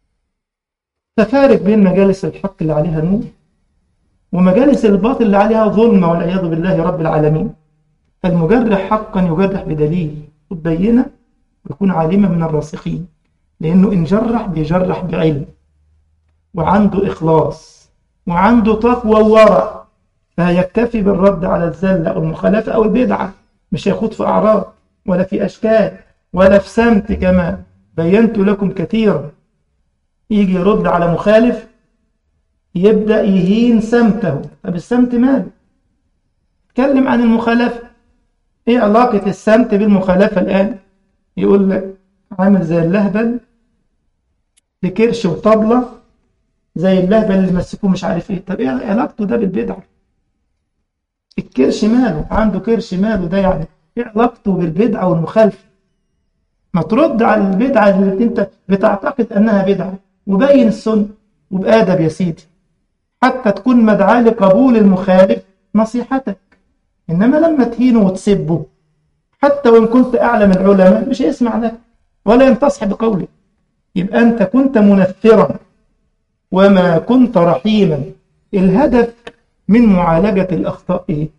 ففارق بين مجالس الحق اللي عليها نور ومجالس الباطل اللي عليها ظلمة والعياذ بالله رب العالمين. فالمجرح حقا يجرح بدليل وبينة ويكون عالما من الراسخين، لأنه إن جرح بيجرح بعلم وعنده إخلاص وعنده تقوى وورع، فيكتفي بالرد على الزلة أو المخالفة أو البدعة، مش هيخوض في أعراض ولا في أشكال ولا في سمت كما بينت لكم كثيرا. يجي يرد على مخالف يبدأ يهين سمته. طب السمت ماله؟ اتكلم عن المخالفة، ايه علاقة السمت بالمخالفة الآن؟ يقول لك عامل زي اللهبل بكرش وطبلة، زي اللهبل اللي مسكوه مش عارف ايه. طب ايه علاقته ده بالبدعة؟ الكرش ماله؟ عنده كرش ماله ده؟ يعني ايه علاقته بالبدعة والمخالفة؟ ما ترد على البدعة اللي انت بتعتقد انها بدعة وبين السنة وبآدب يا سيدي، حتى تكون مدعاة لقبول المخالف نصيحتك. إنما لما تهينه وتسبه حتى وإن كنت أعلم العلماء مش هيسمع لك ولا ينتصح بقولك، يبقى أنت كنت منفرا وما كنت رحيما. الهدف من معالجة الأخطاء إيه؟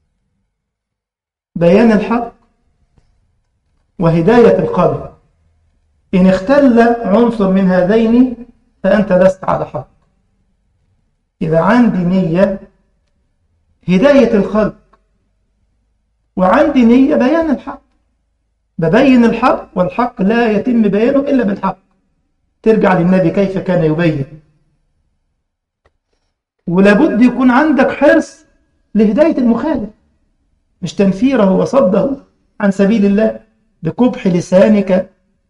بيان الحق وهداية القلب. إن اختل عنصر من هذين فأنت لست على حق. إذا عندي نية هداية الخلق وعندي نية بيان الحق، ببين الحق، والحق لا يتم بيانه إلا بالحق. ترجع للنبي كيف كان يبين، ولابد يكون عندك حرص لهداية المخالف، مش تنفيره وصده عن سبيل الله بقبح لسانك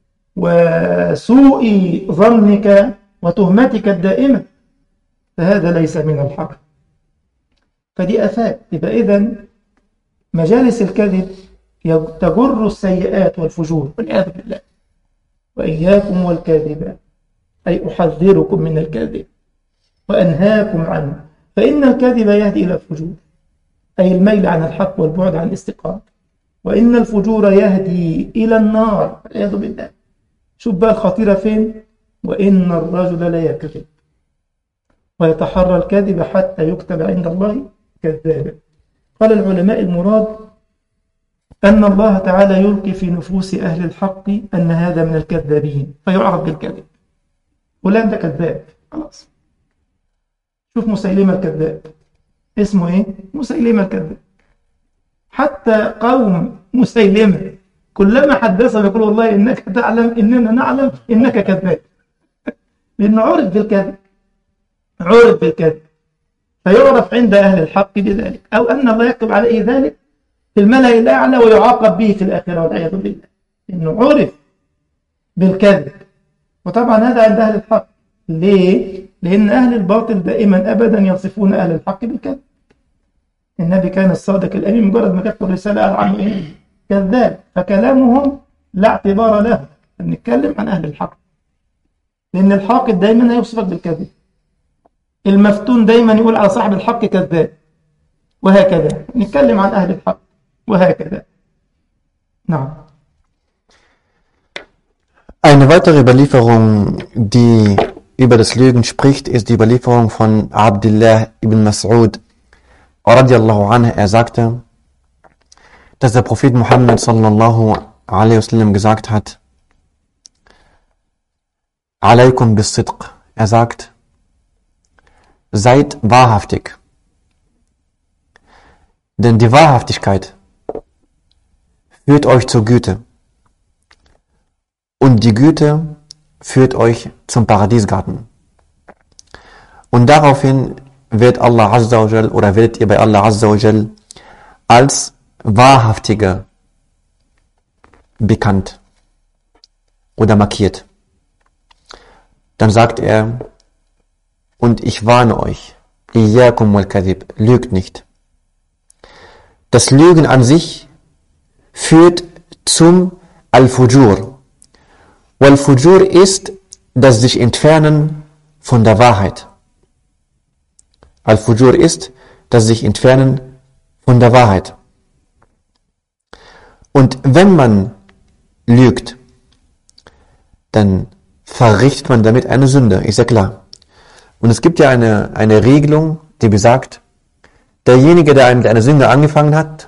وسوء ظنك وتهمتك الدائمة، فهذا ليس من الحق. فدي آفات. يبقى إذن مجالس الكذب تجر السيئات والفجور والعياذ بالله. وإياكم والكاذبات، أي أحذركم من الكذب وأنهاكم عنه، فإن الكذب يهدي إلى الفجور، أي الميل عن الحق والبعد عن الاستقامة، وإن الفجور يهدي إلى النار والعياذ بالله. شوف بقى الخطيرة فين؟ وإن الرجل لا يكذب ويتحرى الكذب حتى يكتب عند الله كذابا. قال العلماء المراد أن الله تعالى يلقي في نفوس أهل الحق أن هذا من الكذابين فيعرف بالكذب، فلان ده كذاب خلاص. شوف مسيلمة الكذاب اسمه إيه؟ مسيلمة الكذاب. حتى قوم مسيلمة كلما حدثهم يقول والله إنك تعلم إننا نعلم إنك كذاب، لأنه عرف بالكذب، عرف بالكذب. فيعرف عند أهل الحق بذلك، أو أن الله يكتب عليه ذلك في الملأ الأعلى ويعاقب به في الآخرة والعياذ بالله، إنه عرف بالكذب. وطبعا هذا عند أهل الحق. ليه؟ لأن أهل الباطل دائما أبدا يصفون أهل الحق بالكذب. النبي كان الصادق الأمين، مجرد ما كتب الرسالة قال عنه إيه؟ كذاب. فكلامهم لا اعتبار له. نتكلم عن أهل الحق، لأن الحاقد دائما هيوصفك بالكذب، المفتون دائما يقول على صاحب الحق كذاب، وهكذا. نتكلم عن أهل الحق وهكذا. نعم. Eine weitere Überlieferung, die über das Lügen spricht, ist die Überlieferung von Abdullah ibn Mas'ud radiallahu anhu. Er sagte, dass der Prophet Muhammad sallallahu alaihi wasallam gesagt hat, Alaykum bis Sidq. Er sagt, seid wahrhaftig. Denn die Wahrhaftigkeit führt euch zur Güte. Und die Güte führt euch zum Paradiesgarten. Und daraufhin wird Allah Azza wa Jal, oder werdet ihr bei Allah Azza wa Jal als Wahrhaftige bekannt oder markiert. Dann sagt er, und ich warne euch, Iyyakum wal Kadhib, lügt nicht. Das Lügen an sich führt zum Al-Fujur. Wal-Fujur ist das sich entfernen von der Wahrheit. Al-Fujur ist das sich entfernen von der Wahrheit. Und wenn man lügt, dann verrichtet man damit eine Sünde, ist ja klar. Und es gibt ja eine Regelung, die besagt, derjenige, der mit einer Sünde angefangen hat,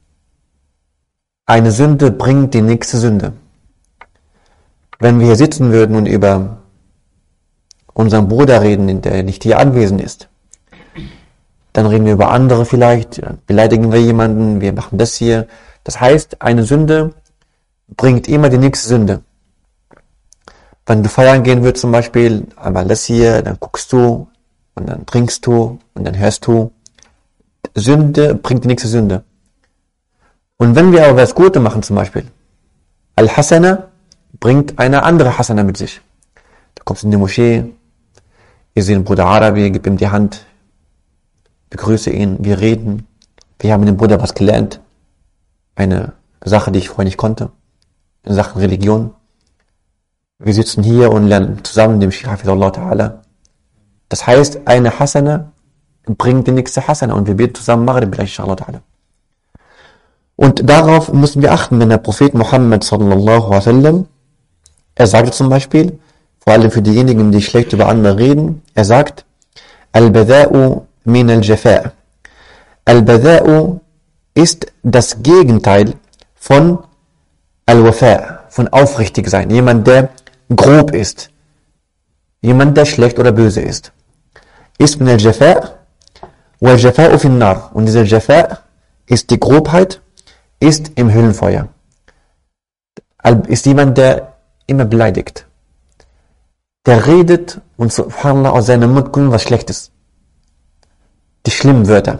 eine Sünde bringt die nächste Sünde. Wenn wir hier sitzen würden und über unseren Bruder reden, der nicht hier anwesend ist, dann reden wir über andere vielleicht, beleidigen wir jemanden, wir machen das hier. Das heißt, eine Sünde bringt immer die nächste Sünde. Wenn du feiern gehen würdest zum Beispiel, einmal das hier, dann guckst du und dann trinkst du und dann hörst du. Sünde bringt die nächste Sünde. Und wenn wir aber was Gutes machen zum Beispiel, Al-Hasana bringt eine andere Hasana mit sich. Du kommst in die Moschee, ihr seht den Bruder Arabi, gib ihm die Hand, begrüße ihn, wir reden, wir haben mit dem Bruder was gelernt, eine Sache, die ich vorher nicht konnte, in Sachen Religion. Wir sitzen hier und lernen zusammen mit dem Sheikh Hafidullah Ta'ala. Das heißt, eine Hasana bringt die nächste Hasana und wir beten zusammen Maghrib, inshallah Ta'ala. Und darauf müssen wir achten, wenn der Prophet Muhammad sallallahu alaihi wasallam, er sagte zum Beispiel, vor allem für diejenigen, die schlecht über andere reden, er sagt, Al-Bada'u min al-Jafa'. Al-Bada'u ist das Gegenteil von Al-Wafa', von aufrichtig sein. Jemand, der grob ist. Jemand, der schlecht oder böse ist. Ist min al-Jafa' wa al-Jafa'u fin nar. Und dieser Jafa' ist die Grobheit, ist im Höllenfeuer. Ist jemand, der immer beleidigt. Der redet und subhanallah aus seinem Mund kommt was Schlechtes. Die schlimmen Wörter.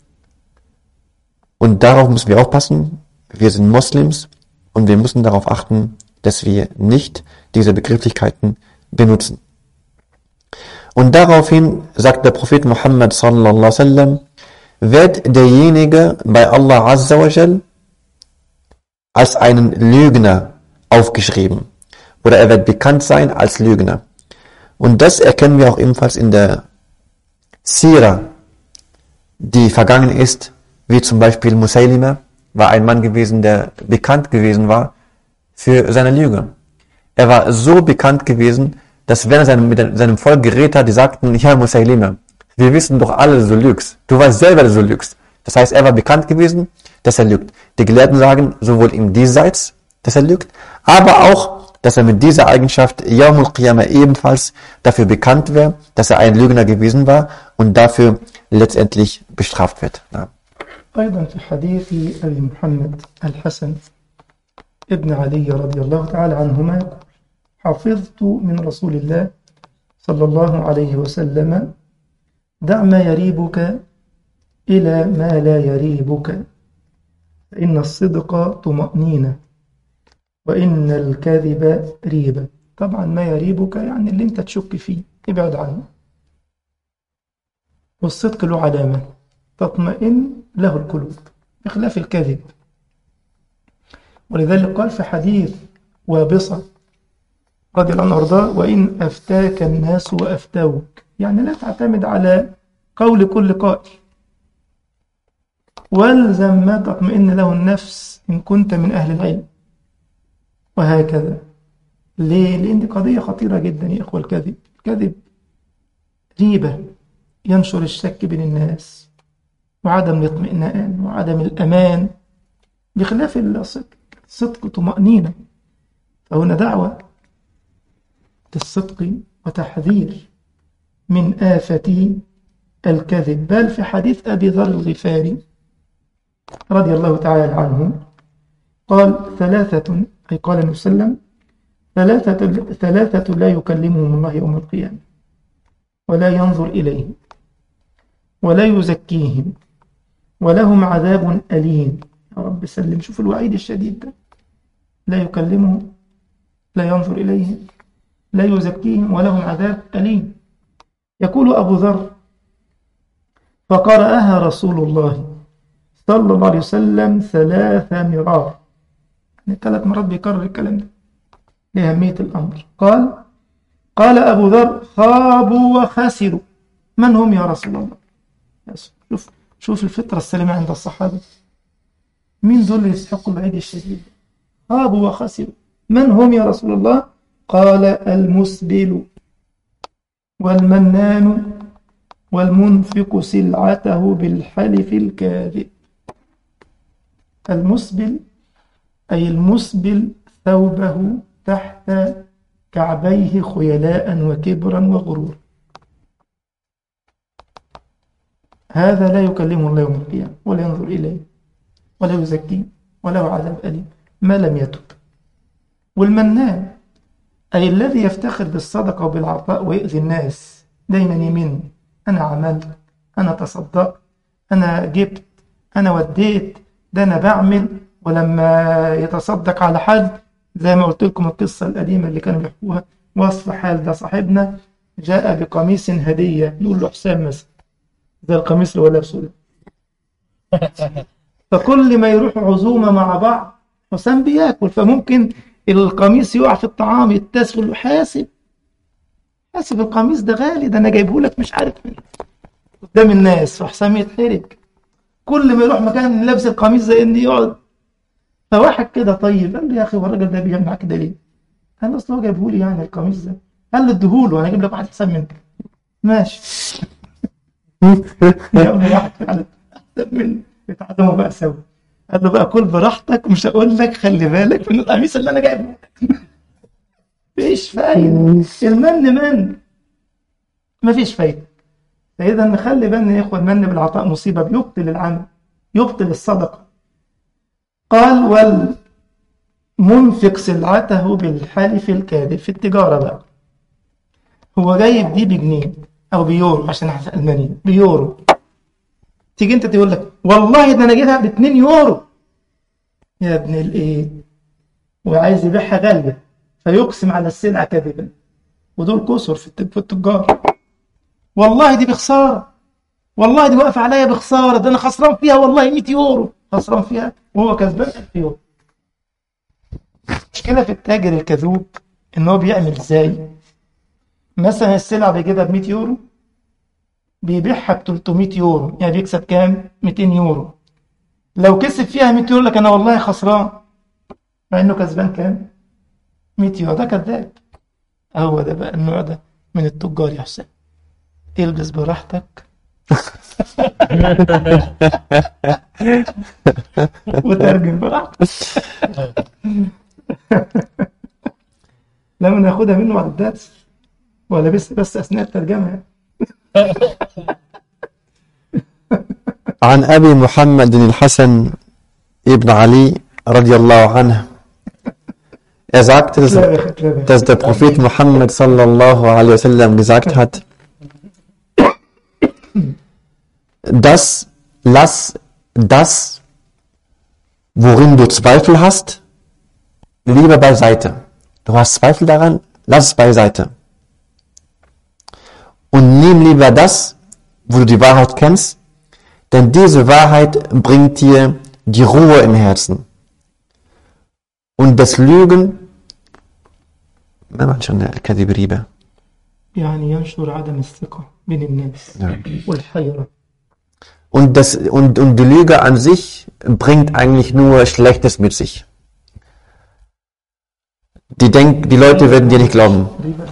Und darauf müssen wir aufpassen. Wir sind Moslems und wir müssen darauf achten, dass wir nicht diese Begrifflichkeiten benutzen. Und daraufhin sagt der Prophet Muhammad sallallahu alaihi wasallam, wird derjenige bei Allah Azza wa Jal als einen Lügner aufgeschrieben. Oder er wird bekannt sein als Lügner. Und das erkennen wir auch ebenfalls in der Sira, die vergangen ist, wie zum Beispiel Musaylima, war ein Mann gewesen, der bekannt gewesen war für seine Lüge. Er war so bekannt gewesen, dass wenn er mit seinem Volk geredet hat, die sagten, ja Musaylima, wir wissen doch alle, dass du lügst. Du weißt selber, dass du lügst. Das heißt, er war bekannt gewesen, dass er lügt. Die Gelehrten sagen, sowohl im Diesseits, dass er lügt, aber auch, dass er mit dieser Eigenschaft Yawmul Qiyamah ebenfalls dafür bekannt wäre, dass er ein Lügner gewesen war und dafür letztendlich bestraft wird. Ja. أيضا في حديث أبي محمد الحسن ابن علي رضي الله تعالى عنهما يقول حفظت من رسول الله صلى الله عليه وسلم دع ما يريبك إلى ما لا يريبك، فإن الصدق طمأنينة وإن الكذب ريبة. طبعا ما يريبك يعني اللي انت تشك فيه ابعد عنه، والصدق له علامة تطمئن له القلوب بخلاف الكذب. ولذلك قال في حديث وابصة رضي الله عنه وارضاه: وإن أفتاك الناس وأفتوك، يعني لا تعتمد على قول كل قائل، والزم ما تطمئن له النفس إن كنت من أهل العلم. وهكذا. ليه؟ لأن دي قضية خطيرة جدا يا إخوة. الكذب ريبة، ينشر الشك بين الناس وعدم الاطمئنان وعدم الأمان، بخلاف الصدق طمأنينة. فهنا دعوة للصدق وتحذير من آفة الكذب. بل في حديث أبي ذر الغفاري رضي الله تعالى عنه قال: ثلاثة، أي قال النبي صلى الله عليه وسلم: ثلاثة لا يكلمهم الله يوم القيامة ولا ينظر إليهم ولا يزكيهم ولهم عذاب أليم. يا رب سلم. شوف الوعيد الشديد ده. لا يكلمهم، لا ينظر إليهم، لا يزكيهم، ولهم عذاب أليم. يقول أبو ذر: فقرأها رسول الله صلى الله عليه وسلم 3 مرار، يعني 3 مرات بيكرر الكلام ده لأهمية الأمر. قال أبو ذر: خابوا وخسروا. من هم يا رسول الله؟ شوف الفطرة السليمة عند الصحابة. مين دول اللي يستحقوا الوعيد الشديد؟ خابوا وخسروا. من هم يا رسول الله؟ قال: المسبل والمنان والمنفق سلعته بالحلف الكاذب. المسبل أي المسبل ثوبه تحت كعبيه خيلاء وكبرا وغرور، هذا لا يكلمه الله يوم القيامة ولا ينظر إليه ولا يزكيه وله عذاب أليم ما لم يتب. والمنان أي الذي يفتخر بالصدقة وبالعطاء ويؤذي الناس، دايما يمن: أنا عملت، أنا تصدقت، أنا جبت، أنا وديت، ده أنا بعمل. ولما يتصدق على حد، زي ما قلت لكم القصة القديمة اللي كانوا بيحكوها، وصف حال ده صاحبنا جاء بقميص هدية، نقول له حسام مثلا، زي القميص اللي هو لابسه ده. فكل ما يروحوا عزومة مع بعض حسام بياكل، فممكن القميص يقع في الطعام، يتسفل له: حاسب القميص ده غالي، ده انا جايبه لك مش عارف من قدام الناس. فحسام يتحرج، كل ما يروح مكان لابس القميص زي ان يقعد. فواحد كده طيب قال له: يا اخي والراجل ده بيعمل معاك كده ليه؟ قال له: اصل هو جايبه لي يعني القميص ده. قال له: اديهوله انا اجيب لك واحد احسن منك. ماشي. يلا واحد فعلا احسن منه، اتعزموا بقى سوا. قال له: بقى كل براحتك، مش هقول لك خلي بالك من القميص اللي انا جايبه. مفيش فايده. المن مفيش فايده. فاذا نخلي بالنا يا اخوه، المن بالعطاء مصيبه، بيبطل العمل، يبطل الصدقه. قال: والمنفق سلعته بالحلف الكاذب. في التجاره بقى، هو جايب دي بجنيه او بيورو، عشان احنا في المانيا بيورو، تيجي انت تقول لك: والله ده انا جايبها ب2 يورو. يا ابن الايه، وعايز يبيعها غاليه، فيقسم على السلعه كذبا. ودول كسر في التجار. والله دي بخساره، والله دي واقفه عليا بخساره، ده انا خسران فيها والله 100 يورو، خسران فيها وهو كسبان 1000 يورو. مشكله في التاجر الكذوب ان هو بيعمل ازاي؟ مثلا السلعه بيجيبها ب100 يورو، بيبيعها ب300 يورو، يعني بيكسب كام؟ 200 يورو. لو كسب فيها 100 يورو لك انا والله خسران، مع انه كسبان كام؟ 100 يورو. ده كذاب. هو ده بقى النوع ده من التجار يا حسين. البس براحتك وترجم براحتك. لما ناخدها منه على الدرس ولا بس اثناء الترجمه. عن أبي محمد الحسن ابن علي رضي الله عنه. Er sagte, dass der Prophet Muhammad sallallahu alaihi wasallam gesagt hat: lass das, worin du Zweifel hast, lieber beiseite. Du hast Zweifel daran, lass es beiseite. Und nimm lieber das, wo du die Wahrheit kennst, denn diese Wahrheit bringt dir die Ruhe im Herzen. Und das Lügen, يعني ينشر عدم الثقة بين الناس والحيرة. Und die Lüge an sich bringt eigentlich nur Schlechtes mit sich. Die Leute werden dir nicht glauben.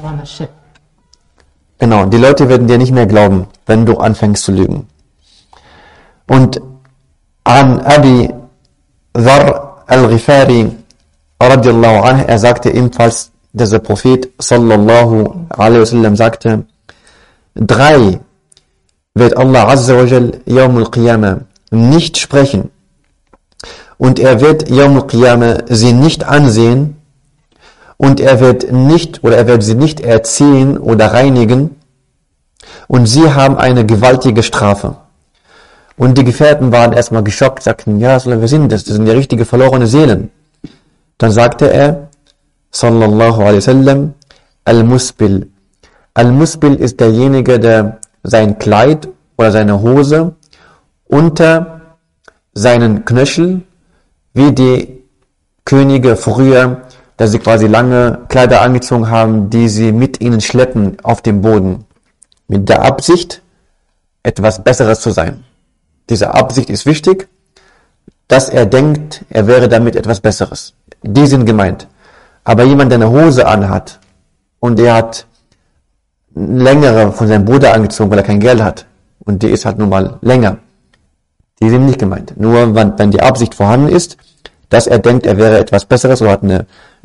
Genau, die Leute werden dir nicht mehr glauben, wenn du anfängst zu lügen. Und an Abi Dharr al-Ghifari radiallahu anhu, er sagte ebenfalls, dass der Prophet sallallahu alaihi wasallam sagte, 3 wird Allah azza wa jal Yawm al-Qiyamah nicht sprechen und er wird Yawm al-Qiyamah sie nicht ansehen und er wird sie nicht erziehen oder reinigen und sie haben eine gewaltige Strafe. Und die Gefährten waren erstmal geschockt, sagten, ja, wer sind das? Das sind ja richtige verlorene Seelen. Dann sagte er, sallallahu alaihi wasallam, Al-Musbil. Al-Musbil ist derjenige, der sein Kleid oder seine Hose unter seinen Knöchel, wie die Könige früher, dass sie quasi lange Kleider angezogen haben, die sie mit ihnen schleppen auf dem Boden. Mit der Absicht, etwas Besseres zu sein. Diese Absicht ist wichtig, dass er denkt, er wäre damit etwas Besseres. Die sind gemeint. Aber jemand, der eine Hose anhat und der hat längere von seinem Bruder angezogen, weil er kein Geld hat und die ist halt nun mal länger, die sind nicht gemeint. Nur wenn die Absicht vorhanden ist, dass er denkt, er wäre etwas Besseres oder hat eine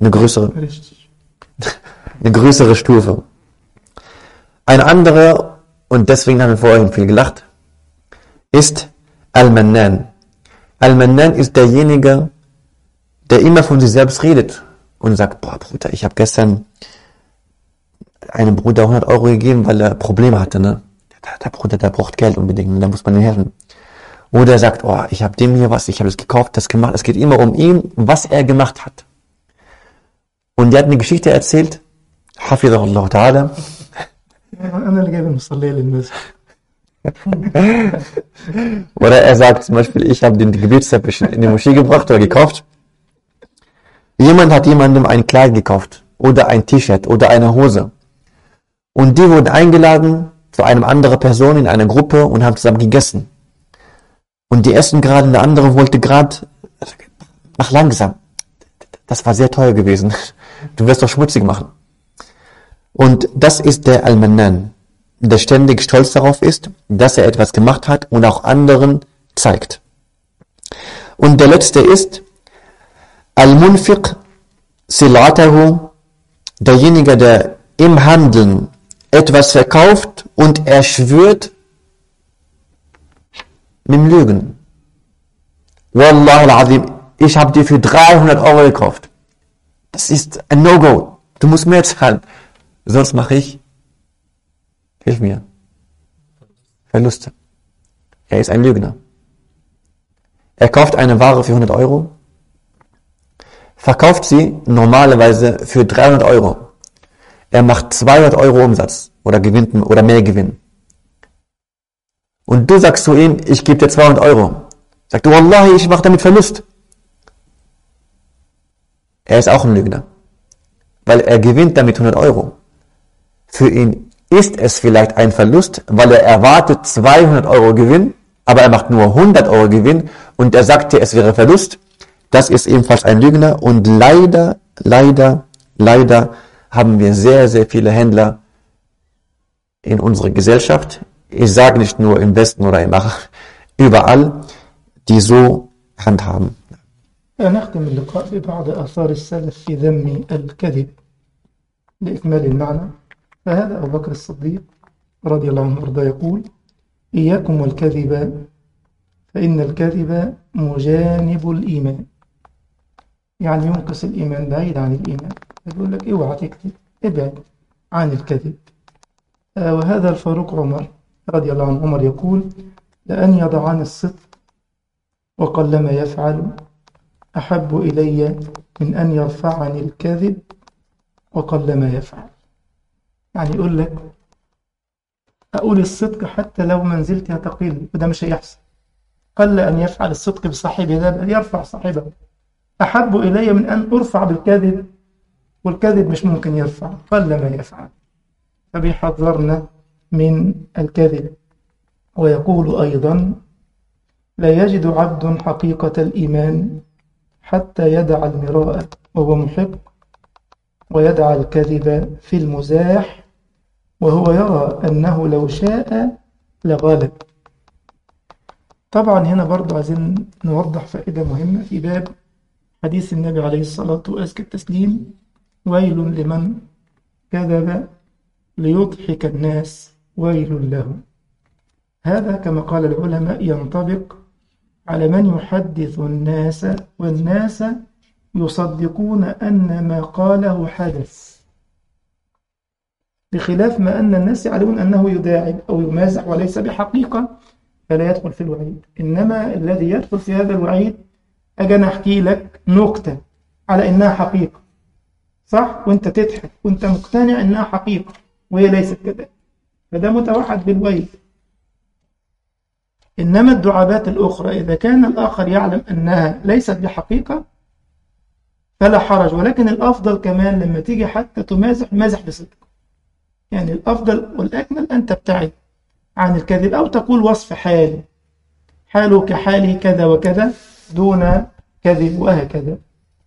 größere Stufe. Ein anderer, und deswegen haben wir vorhin viel gelacht, ist Al-Mannan. Al-Mannan ist derjenige, der immer von sich selbst redet und sagt, boah Bruder, ich habe gestern einem Bruder 100 Euro gegeben, weil er Probleme hatte, ne? Der Bruder, der braucht Geld unbedingt, da muss man ihm helfen. Oder er sagt, oh, ich habe dem hier was, ich habe das gekauft, das gemacht. Es geht immer um ihn, was er gemacht hat. Und er hat eine Geschichte erzählt, Hafidhahullah ta'ala. Oder er sagt zum Beispiel, ich habe den Gebetsteppich in die Moschee gebracht oder gekauft. Jemand hat jemandem ein Kleid gekauft oder ein T-Shirt oder eine Hose. Und die wurden eingeladen zu einer anderen Person in einer Gruppe und haben zusammen gegessen. Und die essen gerade, der andere wollte gerade, mach langsam. Das war sehr teuer gewesen. Du wirst doch schmutzig machen. Und das ist der Al-Mannan, der ständig stolz darauf ist, dass er etwas gemacht hat und auch anderen zeigt. Und der letzte ist Al-Munfiq Silatahu, derjenige, der im Handeln etwas verkauft und er schwört mit dem Lügen. Wallah al-Azim, ich habe dir für 300 Euro gekauft. Das ist ein No-Go. Du musst mehr zahlen. Sonst mache ich, hilf mir, Verluste. Er ist ein Lügner. Er kauft eine Ware für 100 Euro, verkauft sie normalerweise für 300 Euro. Er macht 200 Euro Umsatz oder gewinnt oder mehr Gewinn. Und du sagst zu ihm, ich gebe dir 200 Euro. Sagt du, Wallahi, ich mache damit Verlust. Er ist auch ein Lügner. Weil er gewinnt damit 100 Euro. Für ihn ist es vielleicht ein Verlust, weil er erwartet 200 Euro Gewinn, aber er macht nur 100 Euro Gewinn und er sagt dir, es wäre Verlust. Das ist ebenfalls ein Lügner und leider haben wir sehr, sehr viele Händler in unserer Gesellschaft, ich sage nicht nur im Westen oder im Ach, überall, die so handhaben. نختم اللقاء ببعض آثار السلف في ذم الكذب لإكمال المعنى. فهذا أبو بكر الصديق رضي الله عنه وارضاه يقول: إياكم والكذب فإن الكذب مجانب الإيمان، يعني ينقص الإيمان، بعيد عن الإيمان. يقول لك اوعى تكذب، ابعد عن الكذب. وهذا الفاروق عمر رضي الله عنه، عمر يقول: لأن يضعني الصدق وقلما يفعل أحب إلي من أن يرفعني الكذب وقلما يفعل. يعني يقول لك أقول الصدق حتى لو منزلتي هتقل، وده مش هيحصل. قل أن يفعل الصدق بصاحبه، ده بل يرفع صاحبه. أحب إلي من أن أرفع بالكذب، والكذب مش ممكن يرفع، قلما يفعل. فبيحذرنا من الكذب. ويقول أيضا: لا يجد عبد حقيقة الإيمان حتى يدع المراء وهو محب، ويدع الكذب في المزاح وهو يرى أنه لو شاء لغلب. طبعا هنا برضو عايزين نوضح فائدة مهمة في باب حديث النبي عليه الصلاة وأزكى التسليم: ويل لمن كذب ليضحك الناس ويل له. هذا كما قال العلماء ينطبق على من يحدث الناس والناس يصدقون أن ما قاله حدث، بخلاف ما أن الناس يعلمون أنه يداعب أو يمازح وليس بحقيقة، فلا يدخل في الوعيد. إنما الذي يدخل في هذا الوعيد أجي أحكي لك نكتة على إنها حقيقة، صح؟ وأنت تضحك وأنت مقتنع إنها حقيقة وهي ليست كذلك، فده متوحد بالويل. إنما الدعابات الأخرى إذا كان الآخر يعلم أنها ليست بحقيقة فلا حرج، ولكن الأفضل كمان لما تيجي حتى تمازح مازح بصدق. يعني الأفضل والأكمل أن تبتعد عن الكذب، أو تقول وصف حاله كحاله كذا وكذا دون كذب وهكذا.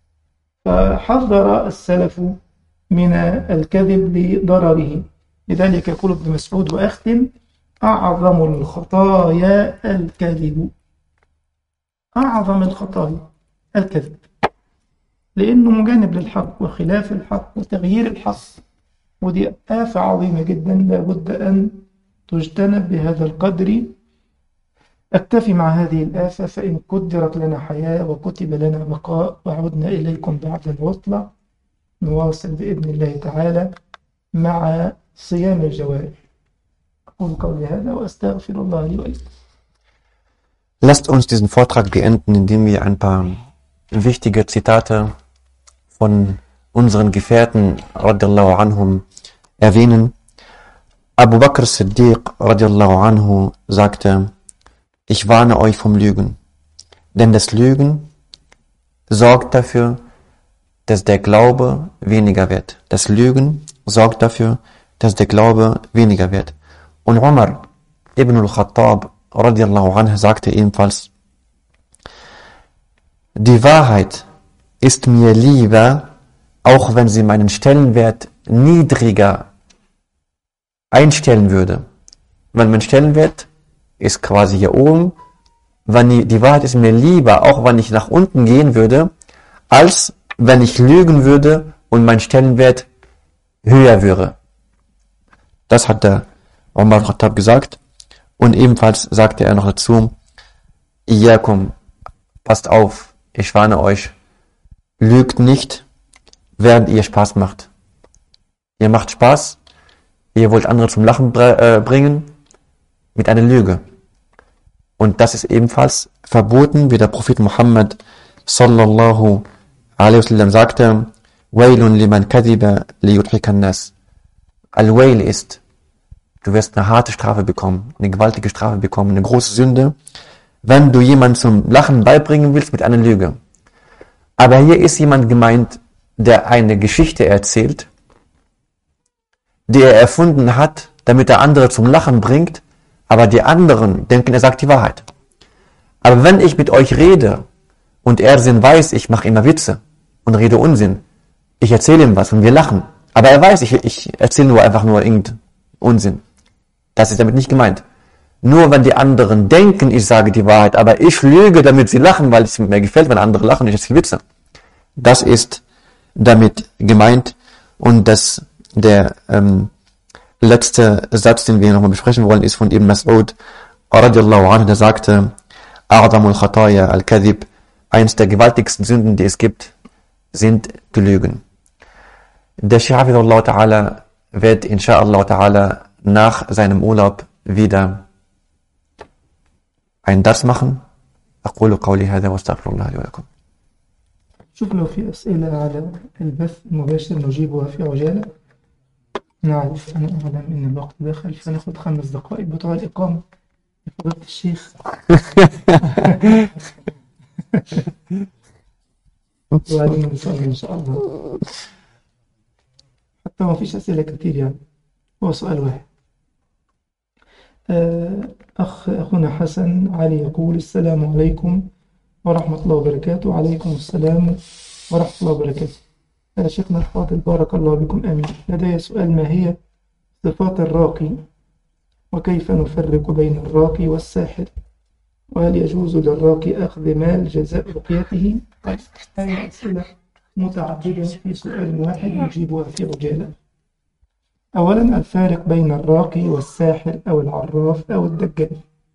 فحذر السلف من الكذب لضرره. لذلك يقول ابن مسعود وأختم: أعظم الخطايا الكذب. أعظم الخطايا الكذب، لأنه مجانب للحق وخلاف الحق وتغيير الحق، ودي آفة عظيمة جدا لابد أن تجتنب بهذا القدر. أكتفي مع هذه الآفة، فإن قدرت لنا حياة وكتب لنا بقاء وعدنا إليكم بعد العطلة نواصل بإذن الله تعالى مع صيام الجوارح. أقول قولي هذا وأستغفر الله لي ولكم. Lasst uns diesen Vortrag beenden, indem wir ein paar wichtige Zitate von unseren Gefährten radiallahu anhum erwähnen. Abu Bakr Siddiq radiallahu anhu sagte: Ich warne euch vom Lügen, denn das Lügen sorgt dafür, dass der Glaube weniger wird. Das Lügen sorgt dafür, dass der Glaube weniger wird. Und Umar ibn al-Khattab radiallahu anhu sagte ebenfalls: Die Wahrheit ist mir lieber, auch wenn sie meinen Stellenwert niedriger einstellen würde. Weil mein Stellenwert ist quasi hier oben, die Wahrheit ist mir lieber, auch wenn ich nach unten gehen würde, als wenn ich lügen würde und mein Stellenwert höher wäre. Das hat der Umar al-Khattab gesagt. Und ebenfalls sagte er noch dazu: Iyakum, passt auf, ich warne euch, lügt nicht, während ihr Spaß macht. Ihr macht Spaß, ihr wollt andere zum Lachen bringen mit einer Lüge. Und das ist ebenfalls verboten, wie der Prophet Muhammad sallallahu alaihi wasallam sagte: Wailun liman kadhiba liyudhikan nas. Al-Wail ist: Du wirst eine harte Strafe bekommen, eine gewaltige Strafe bekommen, eine große Sünde, wenn du jemanden zum Lachen beibringen willst mit einer Lüge. Aber hier ist jemand gemeint, der eine Geschichte erzählt, die er erfunden hat, damit er andere zum Lachen bringt, aber die anderen denken, er sagt die Wahrheit. Aber wenn ich mit euch rede und er weiß, ich mache immer Witze und rede Unsinn, ich erzähle ihm was und wir lachen, aber er weiß, ich erzähle einfach nur irgendeinen Unsinn. Das ist damit nicht gemeint. Nur wenn die anderen denken, ich sage die Wahrheit, aber ich lüge, damit sie lachen, weil es mir gefällt, wenn andere lachen, ich erzähle Witze. Das ist damit gemeint. Und der letzte Satz, den wir nochmal besprechen wollen, ist von Ibn Mas'ud radiallahu anhu, der sagte: A'zamul Khataya al-Kadhib, eins der gewaltigsten Sünden, die es gibt, sind die Lügen. Der Sheikh Hafidhullah ta'ala wird inshallah ta'ala nach seinem Urlaub wieder einen Darß machen. أقول قولي هذا واستغفر الله لي ولكم. شوف لو في أسئلة على البث المباشر نجيبها في عجالة. نعرف أنا أعلم إن الوقت دخل، فناخد 5 دقائق بتوع الإقامة لفضيلة الشيخ. وبعدين نصلي إن شاء الله. حتى ما فيش أسئلة كتير يعني، هو سؤال واحد. أخونا حسن علي يقول: السلام عليكم ورحمة الله وبركاته. عليكم السلام ورحمة الله وبركاته. يا شيخنا الفاضل بارك الله بكم، آمين. لدي سؤال: ما هي صفات الراقي؟ وكيف نفرق بين الراقي والساحر؟ وهل يجوز للراقي أخذ مال جزاء رقيته؟ طيب، هذه أسئلة متعددة في سؤال واحد نجيبها في عجالة. أولا، الفارق بين الراقي والساحر أو العراف أو الدجال.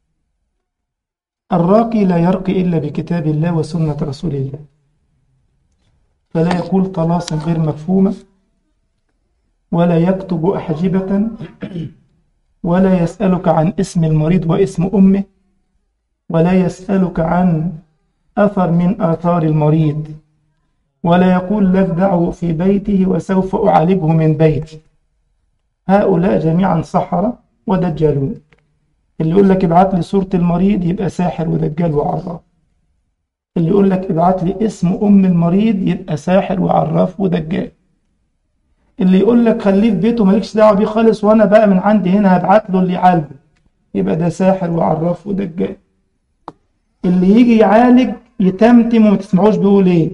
الراقي لا يرقي إلا بكتاب الله وسنة رسول الله، فلا يقول طلاسم غير مفهومة، ولا يكتب أحجبة، ولا يسألك عن اسم المريض واسم أمه، ولا يسألك عن أثر من آثار المريض، ولا يقول لك دعه في بيته وسوف أعالجه من بيتي. هؤلاء جميعا سحرة ودجالون. اللي يقول لك ابعت لي صورة المريض يبقى ساحر ودجال وعراف. اللي يقول لك ابعت لي اسم أم المريض يبقى ساحر وعراف ودجال. اللي يقول لك خليه في بيته مالكش دعوة بيه خالص وأنا بقى من عندي هنا هبعت له اللي يعالجه، يبقى ده ساحر وعراف ودجال. اللي يجي يعالج يتمتم وما تسمعوش بيقول ايه،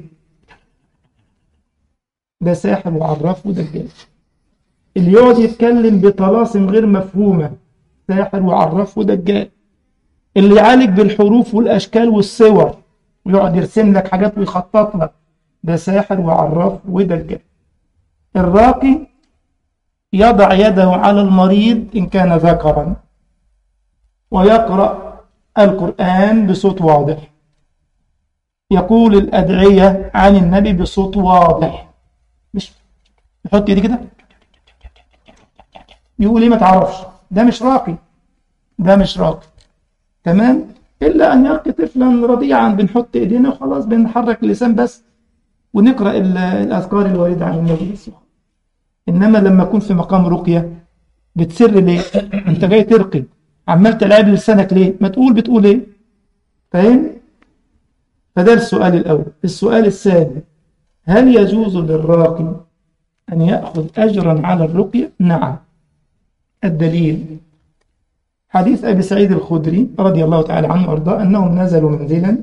ده ساحر وعراف ودجال. اللي يقعد يتكلم بطلاسم غير مفهومة، ساحر وعراف ودجال. اللي يعالج بالحروف والأشكال والصور ويقعد يرسم لك حاجات ويخطط لك، ده ساحر وعراف ودجال. الراقي يضع يده على المريض إن كان ذكرا ويقرأ القرآن بصوت واضح، يقول الأدعية عن النبي بصوت واضح، مش يحط يدي كده يقول ايه ما تعرفش. ده مش راقي، ده مش راقي. تمام. إلا أن يرقي طفلا رضيعا بنحط إيدينا وخلاص بنحرك اللسان بس ونقرأ الأذكار الواردة عن النبي صلى الله عليه وسلم. إنما لما أكون في مقام رقية بتسر ليه؟ أنت جاي ترقي عمال تلعب لسانك ليه؟ ما تقول بتقول إيه؟ فاهم؟ فده السؤال الأول. السؤال الثاني: هل يجوز للراقي أن يأخذ أجرا على الرقية؟ نعم. الدليل حديث أبي سعيد الخدري رضي الله تعالى عنه وأرضاه أنهم نزلوا منزلا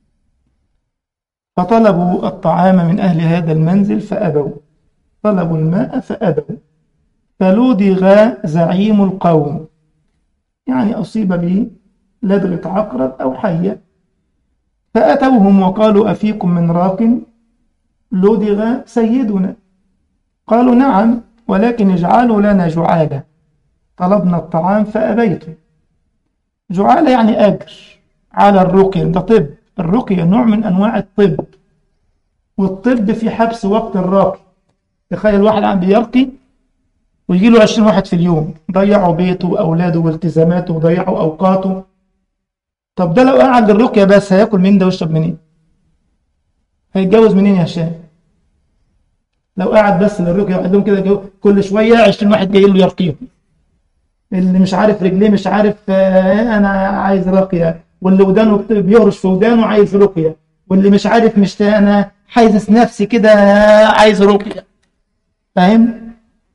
فطلبوا الطعام من أهل هذا المنزل فأبوا، طلبوا الماء فأبوا، فلدغ زعيم القوم، يعني أصيب به لدغة عقرب أو حية، فأتوهم وقالوا: أفيكم من راق؟ لدغ سيدنا. قالوا: نعم، ولكن اجعلوا لنا جعالة. طلبنا الطعام فأبيتم. جعالة يعني أجر على الرقية، ده طب. الرقية نوع من أنواع الطب، والطب في حبس وقت الراقي. تخيل واحد عم بيرقي ويجي له 20 واحد في اليوم، ضيعوا بيته وأولاده والتزاماته وضيعوا أوقاته. طب ده لو قعد للرقية بس هياكل منين ده ويشرب منين؟ هيتجوز منين يا هشام؟ لو قعد بس للرقية واحد لهم كده كل شوية 20 واحد جاي له يرقيهم، اللي مش عارف رجليه مش عارف أنا عايز رقية، واللي ودانه بيهرش في ودانه عايز رقية، واللي مش عارف مش أنا حاسس نفسي كده عايز رقية. فاهم؟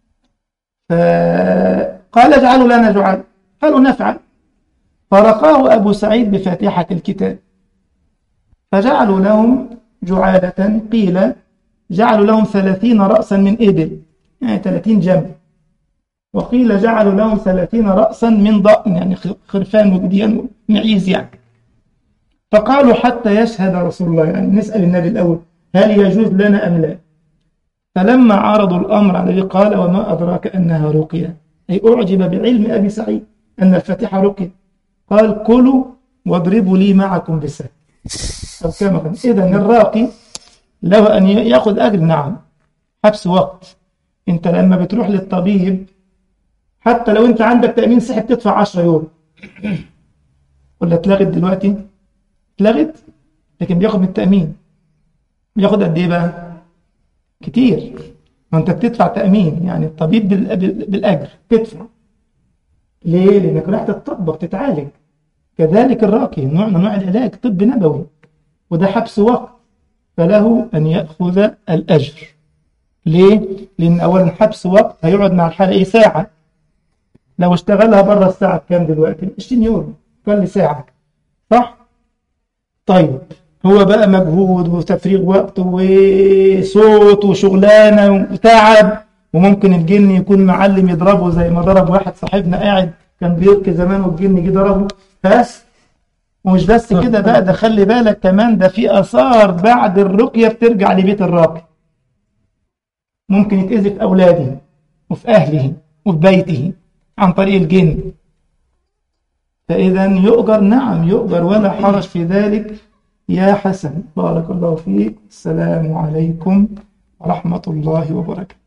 فقال: اجعلوا لنا جعال. قالوا: نفعل. فرقاه أبو سعيد بفاتحة الكتاب فجعلوا لهم جعالة، قيل جعلوا لهم 30 رأسا من إبل، يعني 30 جمل، وقيل جعلوا لهم 30 رأسا من ضأن، يعني خرفان وجديان ومعيز يعني. فقالوا: حتى يشهد رسول الله، يعني نسأل النبي الأول هل يجوز لنا أم لا؟ فلما عرضوا الأمر على النبي قال: وما أدراك أنها رقية؟ أي أعجب بعلم أبي سعيد أن الفاتحة رقية. قال: كلوا واضربوا لي معكم بالسهل، أو كما قال. إذن الراقي له أن يأخذ أجر، نعم، حبس وقت. أنت لما بتروح للطبيب حتى لو أنت عندك تأمين صحي بتدفع 10 يورو، ولا اتلغت دلوقتي؟ اتلغت، لكن بياخد من التأمين. بياخد قد ايه بقى؟ كتير. ما انت بتدفع تأمين، يعني الطبيب بالأجر تدفع. ليه؟ لأنك رايح تتطبق تتعالج. كذلك الراقي نوع من أنواع العلاج، طب نبوي، وده حبس وقت، فله أن يأخذ الأجر. ليه؟ لأن أولا حبس وقت، هيقعد مع الحالة إيه؟ ساعة. لو اشتغلها بره الساعة بكام دلوقتي؟ 20 يورو كل ساعة، صح؟ طيب هو بقى مجهود وتفريغ وقت وصوت وشغلانة وتعب، وممكن الجن يكون معلم يضربه زي ما ضرب واحد صاحبنا قاعد كان بيرقي زمان والجن جه ضربه. بس ومش بس كده بقى، ده خلي بالك كمان، ده في آثار بعد الرقية بترجع لبيت الراقي. ممكن يتأذي في أولاده وفي أهله وفي بيته عن طريق الجن. فإذا يؤجر، نعم يؤجر ولا حرج في ذلك يا حسن. بارك الله فيك. السلام عليكم ورحمة الله وبركاته.